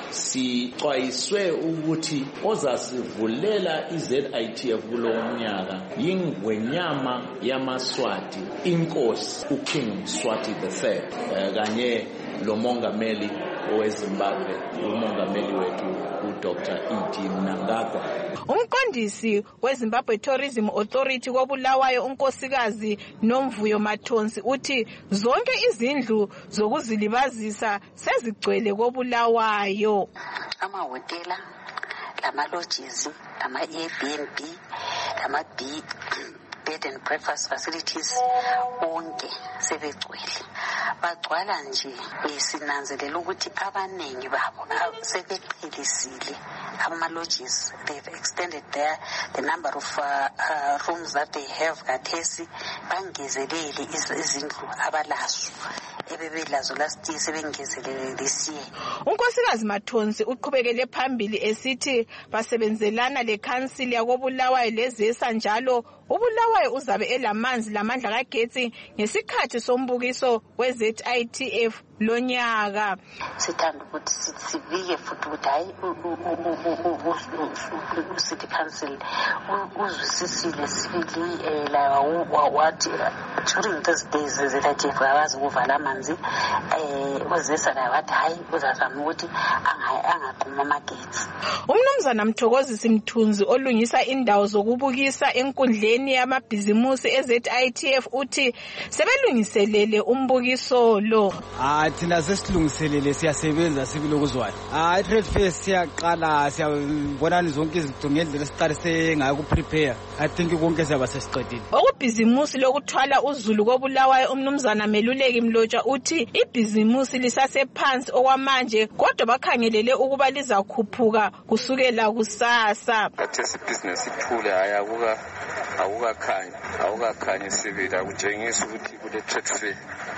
Sixwayiswe ukuthi ozasivulela i-Z I T F kulo mnyaka yingwenyama yamaswati inkosi uKing Mswati the third kanye lo mongameli oweZimbabwe umongameli wethu uDr E D Mnangagwa. Umqondisi weZimbabwe Tourism Authority koBulawayo unkosikazi Nomvuyo Mathonsi uthi zonke izindlu zokuzilibazisa sezigcwele koBulawayo. Amahotela, lama lodges, lama Airbnb, lama B bed and breakfast facilities onke sebegcwele. Bagcwala nje sinanzelela ukuthi abanengi babo sebeqhelisile ama lodges. They've extended their the number of uh, uh, rooms that they have kathesi bangezelele izindlu abalazo ebebelazo last year sebengezelele this year. Unkosikazi Mathonsi uqhubekele phambili esithi basebenzelana le council yakoBulawayo lezesa njalo uBulawayo uzabe elamanzi lamandla kagetsi ngesikhathi sombukiso we-Z I T F lonyaka. Sithanda ukuthi sibike futhi ukuthi hayi u-City Council uzwisisile sibili la wathi during those days Z I T F awazi ukuvala amanzi uzesa la wathi hayi uzazama ukuthi angaqhuma amagetsi. Umnumzana Mthokozisi Mthunzi olungisa indawo zokubukisa enkundleni yamabhizimusi e-Z I T F uthi sebelungiselele umbukiso lo. Ah thina sesilungiselele siyasebenza sibile ukuzwana. Ah trade fair siyaqala siyabona zonke izinto ngendlela siqalise ngayo ku prepare. I think konke siyaba sesiqedile. Okubhizimusi lokuthwala uzulu koBulawayo umnumzana Meluleki Mlotshwa uthi ibhizimusi lisasephansi okwamanje kodwa bakhangelele ukuba lizakhuphuka kusukela kusasa. Kathesi business iphule ayakuka awukakhanyi awukakhanyi sibili akutshengisa ukuthi kule trade fair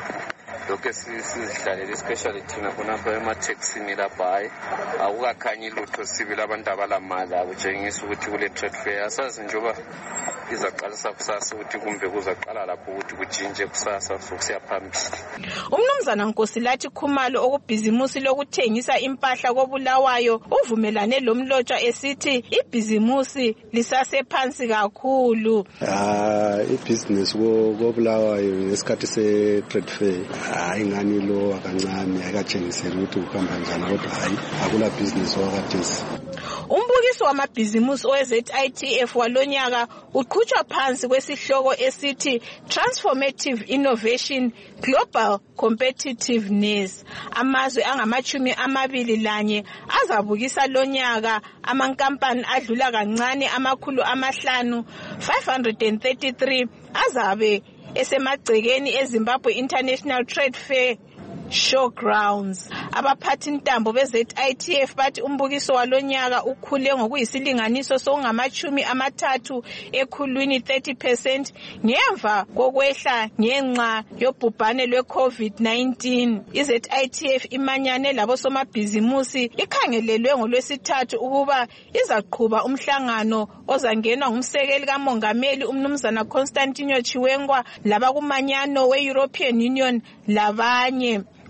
lokho sizihlalele especially thina khonapha ema-taxini lapha hayi awukakhanyi lutho sibili abantu abalamali akutshengisa ukuthi kule trade fair asazi njengoba izaqalisa kusasa ukuthi kumbe kuzaqala lapho ukuthi kujinje kusasa sokusiya phambili. Umnumzana Nkosilathi Khumalo okubhizimusi lokuthengisa impahla koBulawayo uvumelane lomlotshwa esithi ibhizimusi lisasephansi kakhulu. Ah ibhizinesi koBulawayo ngesikhathi se-trade fair hayi ngani lo akancane akatshengisela ukuthi ukuhamba njani kodwa hayi akula business wakathesi. Umbukiso wamabhizimusi owe-Z I T F walonyaka uqhutshwa phansi kwesihloko esithi Transformative Innovation Global Competitiveness. Amazwe angamachumi amabili lanye azabukisa lonyaka amankampani adlula kancane amakhulu amahlanu five hundred thirty-three azabe esemagcekeni eZimbabwe International Trade Fair Showgrounds. Abaphathi ntambo be-Z I T F bathi umbukiso walonyaka ukhule ngokuyisilinganiso sokungamachumi amathathu ekhulwini thirty percent ngemva kokwehla ngenxa yobhubhane lwe-COVID nineteen. I-Z I T F imanyane labosomabhizimusi ikhangelelwe ngolwesithathu ukuba izaqhuba umhlangano ozangenwa ngumsekeli kamongameli umnumzana Constantino Chiwenga labakumanyano we-European Union labanye.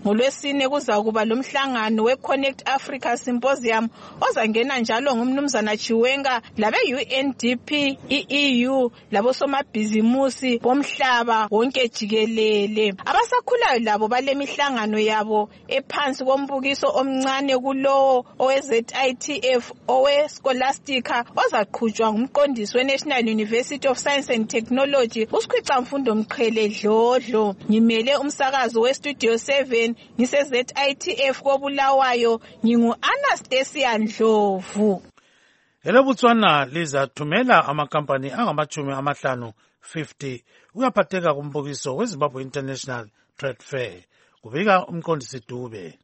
ngolwesine kuzakuba lomhlangano we-Connect Africa Symposium ozangena njalo ngumnumzana Chiwenga labe-U N D P, i-E U labosomabhizimusi bomhlaba wonke jikelele. Abasakhulayo labo balemihlangano yabo ephansi kombukiso omncane kulowo owe-Z I T F owe-Scholastica ozaqhutshwa ngumqondisi we-National University of Science and Technology uSikhwica Mfundo Mqhele Dlodlo. Ngimele umsakazo we-Studio seven ngise-Z I T F koBulawayo, ngingu-Anastasia Ndlovu. EleBotswana lizathumela amakampani angamachumi amahlanu fifty uyaphatheka kumbukiso weZimbabwe International Trade Fair. Kubika umqondisi Dube.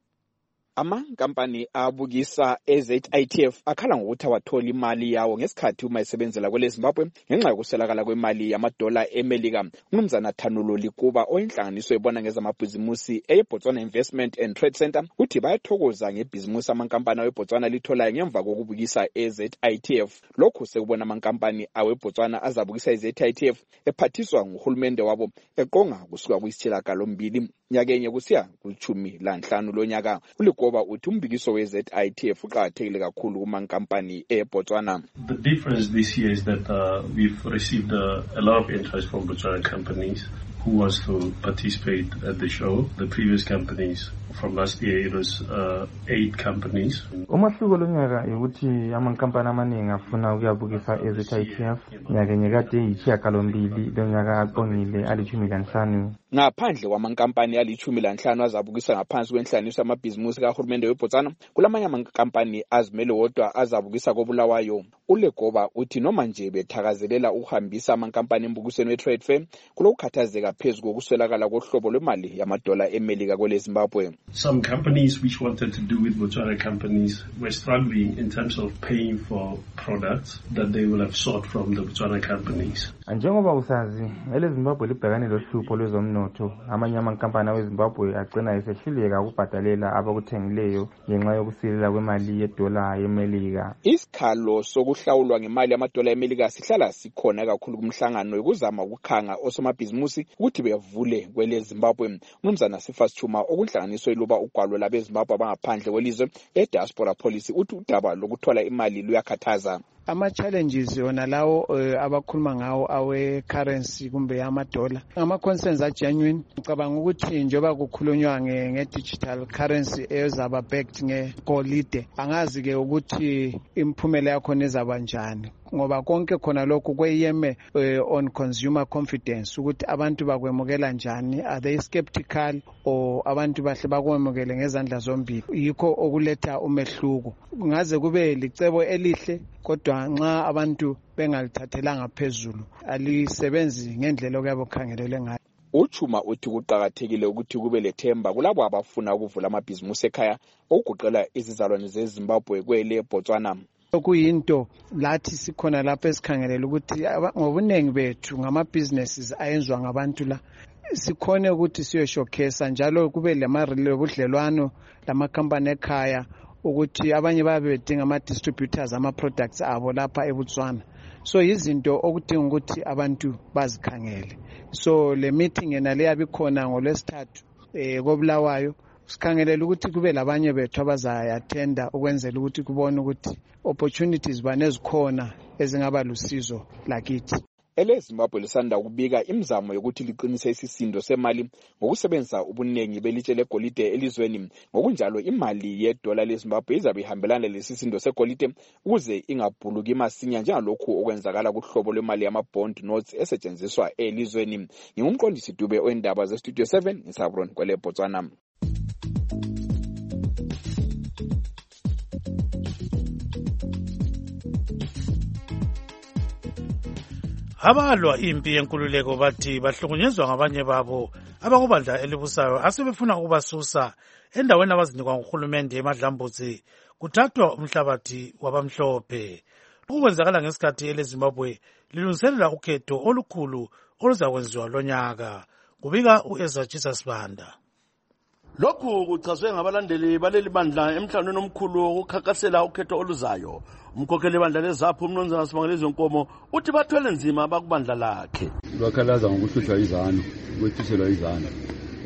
Amankampani abukisa e-Z I T F akhala ngokuthi awathola imali yawo ngesikhathi uma esebenzela kwele Zimbabwe ngenxa yokuswelakala kwemali yamadola eMelika. Umnumzana Thanulo Likuba oyinhlanganiso ebona ngezamabhizimusi eBotswana Investment and Trade Center uthi bayathokoza ngebhizimusi amankampani aweBotswana litholayo ngemva kokubukisa e-Z I T F. Lokhu sekubona amankampani aweBotswana azabukisa e-Z I T F ephathiswa nguhulumende wabo eqonga kusuka kwisitshiyagalo mbili nyakenye kusiya kuchumi lanhlanu lonyaka. Ulikuba uthi umbikiso we-Z I T F uqakathekile kakhulu kumankampani eBotswana. The difference this year is that uh, we've received uh, a lot of interest from Botswana companies who wants to participate at the show. The previous companies from last year, it was uh, eight companies. Umahluko lonyaka ukuthi amankampani amaningi afuna ukuyabukisa e-Z I T F nyakenye kade yisishiyagalombili lonyaka aqongile alichumi lanhlanu. Ngaphandle kwamankampani alichumi lanhlanu azabukisa ngaphansi kwenhlanganiso yamabhizimusi kahulumende weBotswana, kulamanye amankampani azimele wodwa azabukisa koBulawayo. Ulegoba uthi noma nje bethakazelela ukuhambisa amankampani embukisweni we-Trade Fair kulokukhathazeka phezu kokuswelakala kohlobo lwemali yamadola eMelika kwele Zimbabwe. Some companies which wanted to do with Botswana companies were struggling in terms of paying for products that they will have sought from the Botswana companies. Njengoba usazi ele Zimbabwe libhekane lohlupho lwezomnotho, amanye amankampani aweZimbabwe agcina esehluleka ukubhadalela abakuthengileyo ngenxa yokusilela kwemali yedola yeMelika. Isikhalo sokuhlawulwa ngemali yamadola eMelika sihlala sikhona kakhulu kumhlangano yokuzama ukukhanga osomabhizimusi ukuthi bevule kwele Zimbabwe. Umnumzana Sifas Chuma okunhlanganiso iluba ugwalo labeZimbabwe abangaphandle kwelizwe e-diaspora policy uthi udaba lokuthola imali luyakhathaza. Ama-challenges yona lawo uh, abakhuluma ngawo awe-currency kumbe amadola ama-concerns are-genuine. Ngicabanga ukuthi njengoba kukhulunywa nge-digital currency ezaba backed ngegolide, angazi-ke ukuthi imiphumela yakhona ezaba njani ngoba konke khona lokhu kweyeme uh, on consumer confidence ukuthi abantu bakwemukela njani, are they skeptical or abantu bahle bakwemukele ngezandla zombili. Yikho okuletha umehluko. Ngaze kube licebo elihle kodwa nxa abantu bengalithathelanga phezulu alisebenzi ngendlela okuyabo khangelele ngayo. Uchuma uthi kuqakathekile ukuthi kube lethemba kulabo abafuna ukuvula amabhizimusi ekhaya okugoqela izizalwane zeZimbabwe kwele Botswana. Okuyinto lathi sikhona lapho esikhangelela ukuthi ngobuningi bethu ngama-businesses ayenzwa ngabantu la sikhone ukuthi siyoshowcase njalo kube lama-budlelwano lamakhampani ekhaya ukuthi abanye babe bedinga ama-distributors ama-products abo lapha eBotswana. So izinto okudinga ukuthi abantu bazikhangele. So le meeting yena leyabi khona ngolwesithathu eh koBulawayo sikhangelela ukuthi kube labanye bethu abazayathenda ukwenzela ukuthi kubone ukuthi opportunities banezikhona ezingaba lusizo lakithi. Ele Zimbabwe lisanda ukubika imizamo yokuthi liqinise isisindo semali ngokusebenzisa ubunengi belitshe legolide elizweni. Ngokunjalo imali yedola leZimbabwe izabe ihambelana lesisindo segolide ukuze ingabhuluki masinya njengalokhu okwenzakala kuhlobo lwemali yama-bond notes esetshenziswa elizweni. Ngingumqondisi Dube oendaba ze-Studio seven eSabron kwele Botswana. Abalwa impi yenkululeko bathi bahlukunyezwa ngabanye babo abakubandla elibusayo asebefuna ukubasusa endaweni abazinikwa nguhulumende eMadlambuzi kuthathwa umhlabathi wabamhlophe. Ukukwenzakala ngesikhathi eleZimbabwe lilungiselela ukhetho olukhulu oluzakwenziwa lonyaka. Kubika u-Ezra Jesus Banda. Lokhu kuchazwe ngabalandeli baleli bandla emhlanganweni omkhulu wokukhankasela ukhetho oluzayo. Umkhokheli bandla lezaphu umnumzana Sibangelizwe Nkomo uthi bathwele nzima bakubandla lakhe. Bakhalaza ngokuhlushwa izano, ukwethiselwa izano.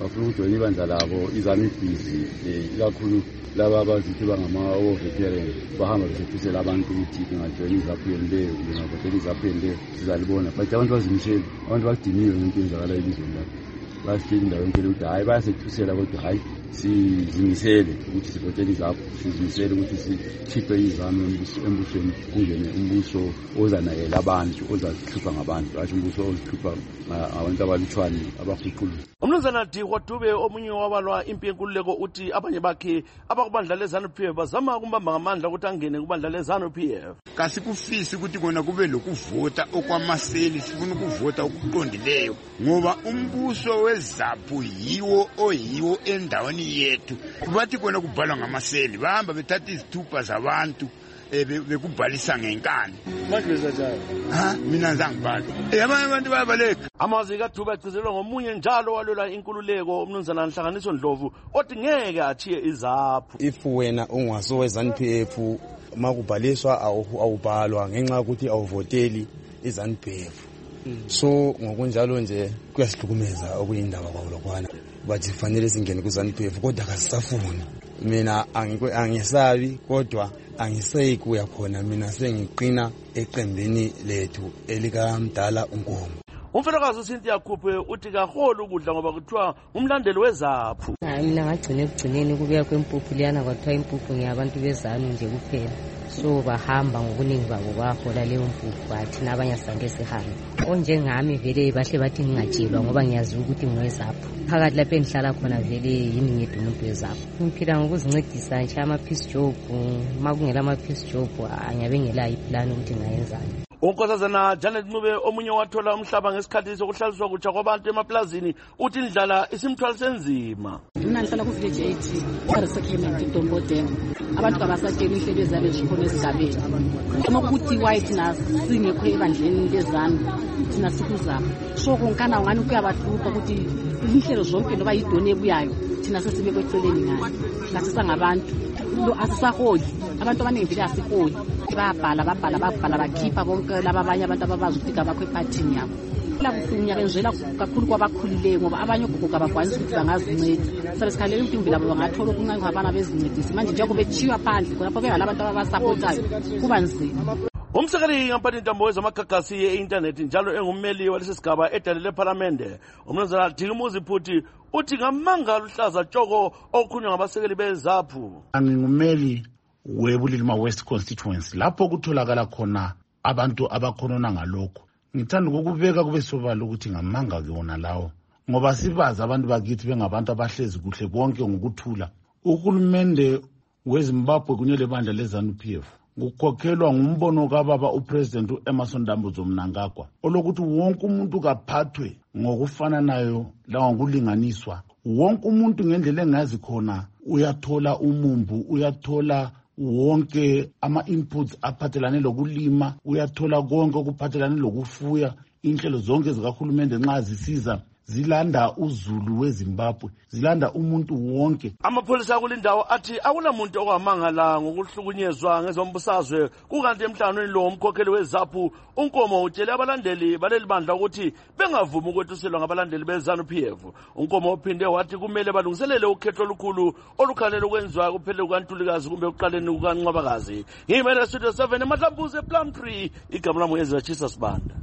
bafuna ukujoyina ibandla labo izami ibhizi ikakhulu laba abazithi bangama-veteran bahamba besefisela abantu ukuthi bengajoyina izaphu yenleyo kumbe ngavotela izaphu yenleyo sizalibona but abantu bazimisele abantu badiniwe ngento enzakala elizweni lapho basitshela indawo yonke ukuthi hhayi bayasethusela kodwa hhayi sizimisele ukuthi sivotele izaphu sizimisele ukuthi sikhiphe izami embusweni kungene umbuso ozanakela abantu ozazihlupha ngabantu asho umbuso ozihlupha abantu abalutshwane abahuqulu. Umnumzana Dikwa Dube omunye wabalwa impi yenkululeko uthi abanye bakhe abakubandla le-ZANU P F bazama ukumbamba ngamandla ukuthi angene kubandla le-ZANU P F. Kasikufisi ukuthi kona kube lokuvota okwamaseli, sifuna ukuvota okuqondileyo ngoba umbuso wezaphu yiwo oyiwo endaweni yethu. Bathi kona kubhalwa ngamaseli bahamba bethatha izithupha zabantu bekubhalisa ngenkani manje bezajalo ha mina ngizangibhala abanye abantu bayabaleka. Amazwi kaDube agcizelwa ngomunye njalo walwela inkululeko umnumzana Nhlanganiso Ndlovu othi ngeke athiye izaphu. If wena ungasowe-ZANU P F makubhaliswa awubhalwa ngenxa yokuthi awuvoteli i-ZANU P F. So ngokunjalo nje kuyasihlukumeza okuyindaba kwawo lokwana bathi kufanele singene ku-ZANU P F kodwa kasisafuni. Mina angisabi kodwa angiseki kuya khona, mina sengiqina eqembini lethu elikamdala uNkomo. Umfelokazi uCynthia Khuphe uthi kaholo ukudla ngoba kuthiwa umlandeli wezaphu. Hayi mina ngagcina ekugcineni kubuya kwempuphu liyana kwathiwa impuphu ngeyabantu bezanu nje kuphela. So bahamba ngokuningi babo bahola leyo mpuphu bathi nabanye asande sihambe. Onjengami vele bahle bathi ngingatshelwa ngoba ngiyazi ukuthi ngwezaphu. Phakathi lapho engihlala khona vele yini ngedwa umuntu wezaphu. Ngiphila ngokuzincedisa nje ama-peace job, makungela ama-peace job angabe ngela iplan ukuthi ngayenzani. Unkosazana Janet Ncube omunye wathola umhlaba ngesikhathi sokuhlaliswa kutsha kwabantu emaplazini uthi indlala isimthwalo senzima. Mina ngihlala ku village eight eResettlement eDombodeng. Abantu kabasatshela inhlelo ezabe zikhona esigabeni. Uma kuthi white na singekho ebandleni lezanu thina sikuzama. So kunkana ngani kuyabahlupha ukuthi inhlelo zonke loba yidone ebuyayo thina sesibe kweceleni ngani. Ngathi sangabantu lo asisaholi. Abantu abaningi vele asiholi. Babhala babhala babhala bakhipha bonke laba abanye abantu ababazi ukuthi abakho ephathini yabo. Labuhlungu ngenzela kakhulu kwabakhulileyo ngoba abanye okuguga abakwanisi ukuthi bangazinceda. Sabe sikhalela ukuthi impilo labo bangathola okuncane ngabana bezincedisa. Manje njengoba bechiwa phandle khona lapho bengalabantu ababasupportayo kuba nzima. Umsekeli kampani intambo wezamagagasi ye-internet njalo engummeli walesi sigaba edale lephalamende umnumzana Dikumuzi Phuthi uthi ngamanga luhlaza tshoko okukhulunywa ngabasekeli bezaphu. Angingummeli weBulilima West constituency lapho kutholakala khona abantu abakhonona ngalokho. Ngithanda ukubeka kube sobala ukuthi ngamanga kuyona lawo ngoba sibazi abantu bakithi bengabantu abahlezi kuhle bonke ngokuthula. Uhulumende weZimbabwe kunye lebandla le-ZANU P F kukhokhelwa ngumbono kababa uPresident uEmmerson Dambudzo Mnangagwa olokuthi wonke umuntu kaphathwe ngokufananayo la ngokulinganiswa. Wonke umuntu ngendlela engazi khona uyathola umumbu, uyathola wonke ama-inputs aphathelane lokulima, uyathola konke okuphathelane lokufuya. Inhlelo zonke zikahulumende nxa zisiza zilanda uzulu weZimbabwe, zilanda umuntu wonke. Amapholisa kulindawo athi akulamuntu okwamangala ngokuhlukunyezwa ngezombusazwe kukanti emhlanganweni lo umkhokheli wezaphu uNkomo utshele abalandeli baleli bandla ukuthi bengavumi ukwethuselwa ngabalandeli beZANU P F. uNkomo uphinde wathi kumele balungiselele ukhetho olukhulu olukhanele ukwenziwa kuphelele kukaNtulikazi kumbe ekuqaleni kukaNcwabakazi. Ngimele Studio seven eMahlambuze Plumtree, igama lami Ezra Chisa Sibanda.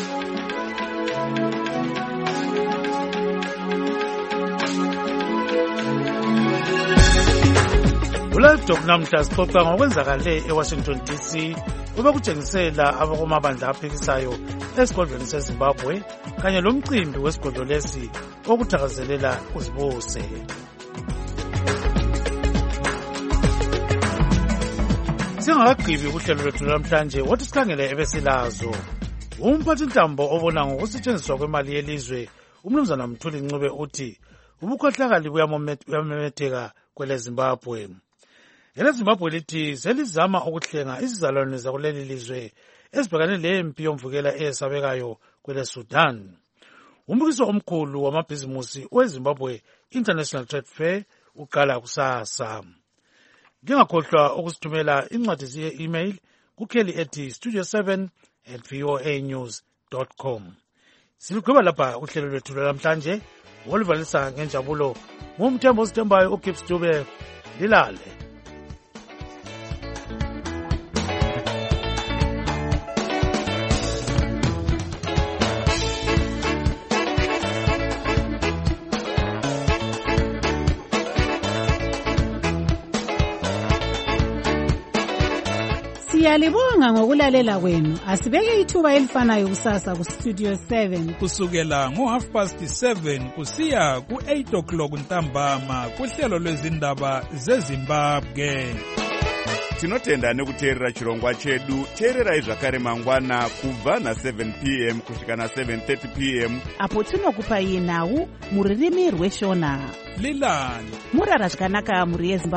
Laptop namhla sixoxa ngokwenzakale eWashington D C obekutshengisela abakomabandla aphikisayo esigodlweni seZimbabwe kanye lomcimbi wesigodlo lesi okuthakazelela uzibuse. Singakagqibi uhlelo lwethu namhlanje wothi sikhangele ebesilazo. Umphathintambo obona ngokusetshenziswa kwemali yelizwe umnumzana Mthuli Ncube uthi ubukhohlakali buyamemetheka kwele Zimbabwe. Ele Zimbabwe lithi selizama ukuhlenga izizalwane zakuleli lizwe ezibhekane lempi yomvukela eyesabekayo kwele Sudan. Umbukiso omkhulu wamabhizimusi weZimbabwe International Trade Fair uqala kusasa. Ngingakhohlwa ukusithumela incwadi ye-email kukheli ethi studio seven at voa news dot com. Silugqiba lapha uhlelo lwethu namhlanje. ngolivalisa ngenjabulo ngumthembo osithembayo uGibbs Dube. Lilale. Siyalibonga ngokulalela kwenu. Asibeke ithuba elifanayo kusasa ku Studio seven kusukela ngo half past seven kusiya ku eight o'clock ntambama kuhlelo lwezindaba zeZimbabwe. Tinotenda nekuteerera chirongwa chedu. Teererai zvakare mangwana kubva na seven p m kusvika na seven thirty p m apo tinokupai nhau muririmi rweshona. Lilani Murara zvakanaka muri yeZimbabwe.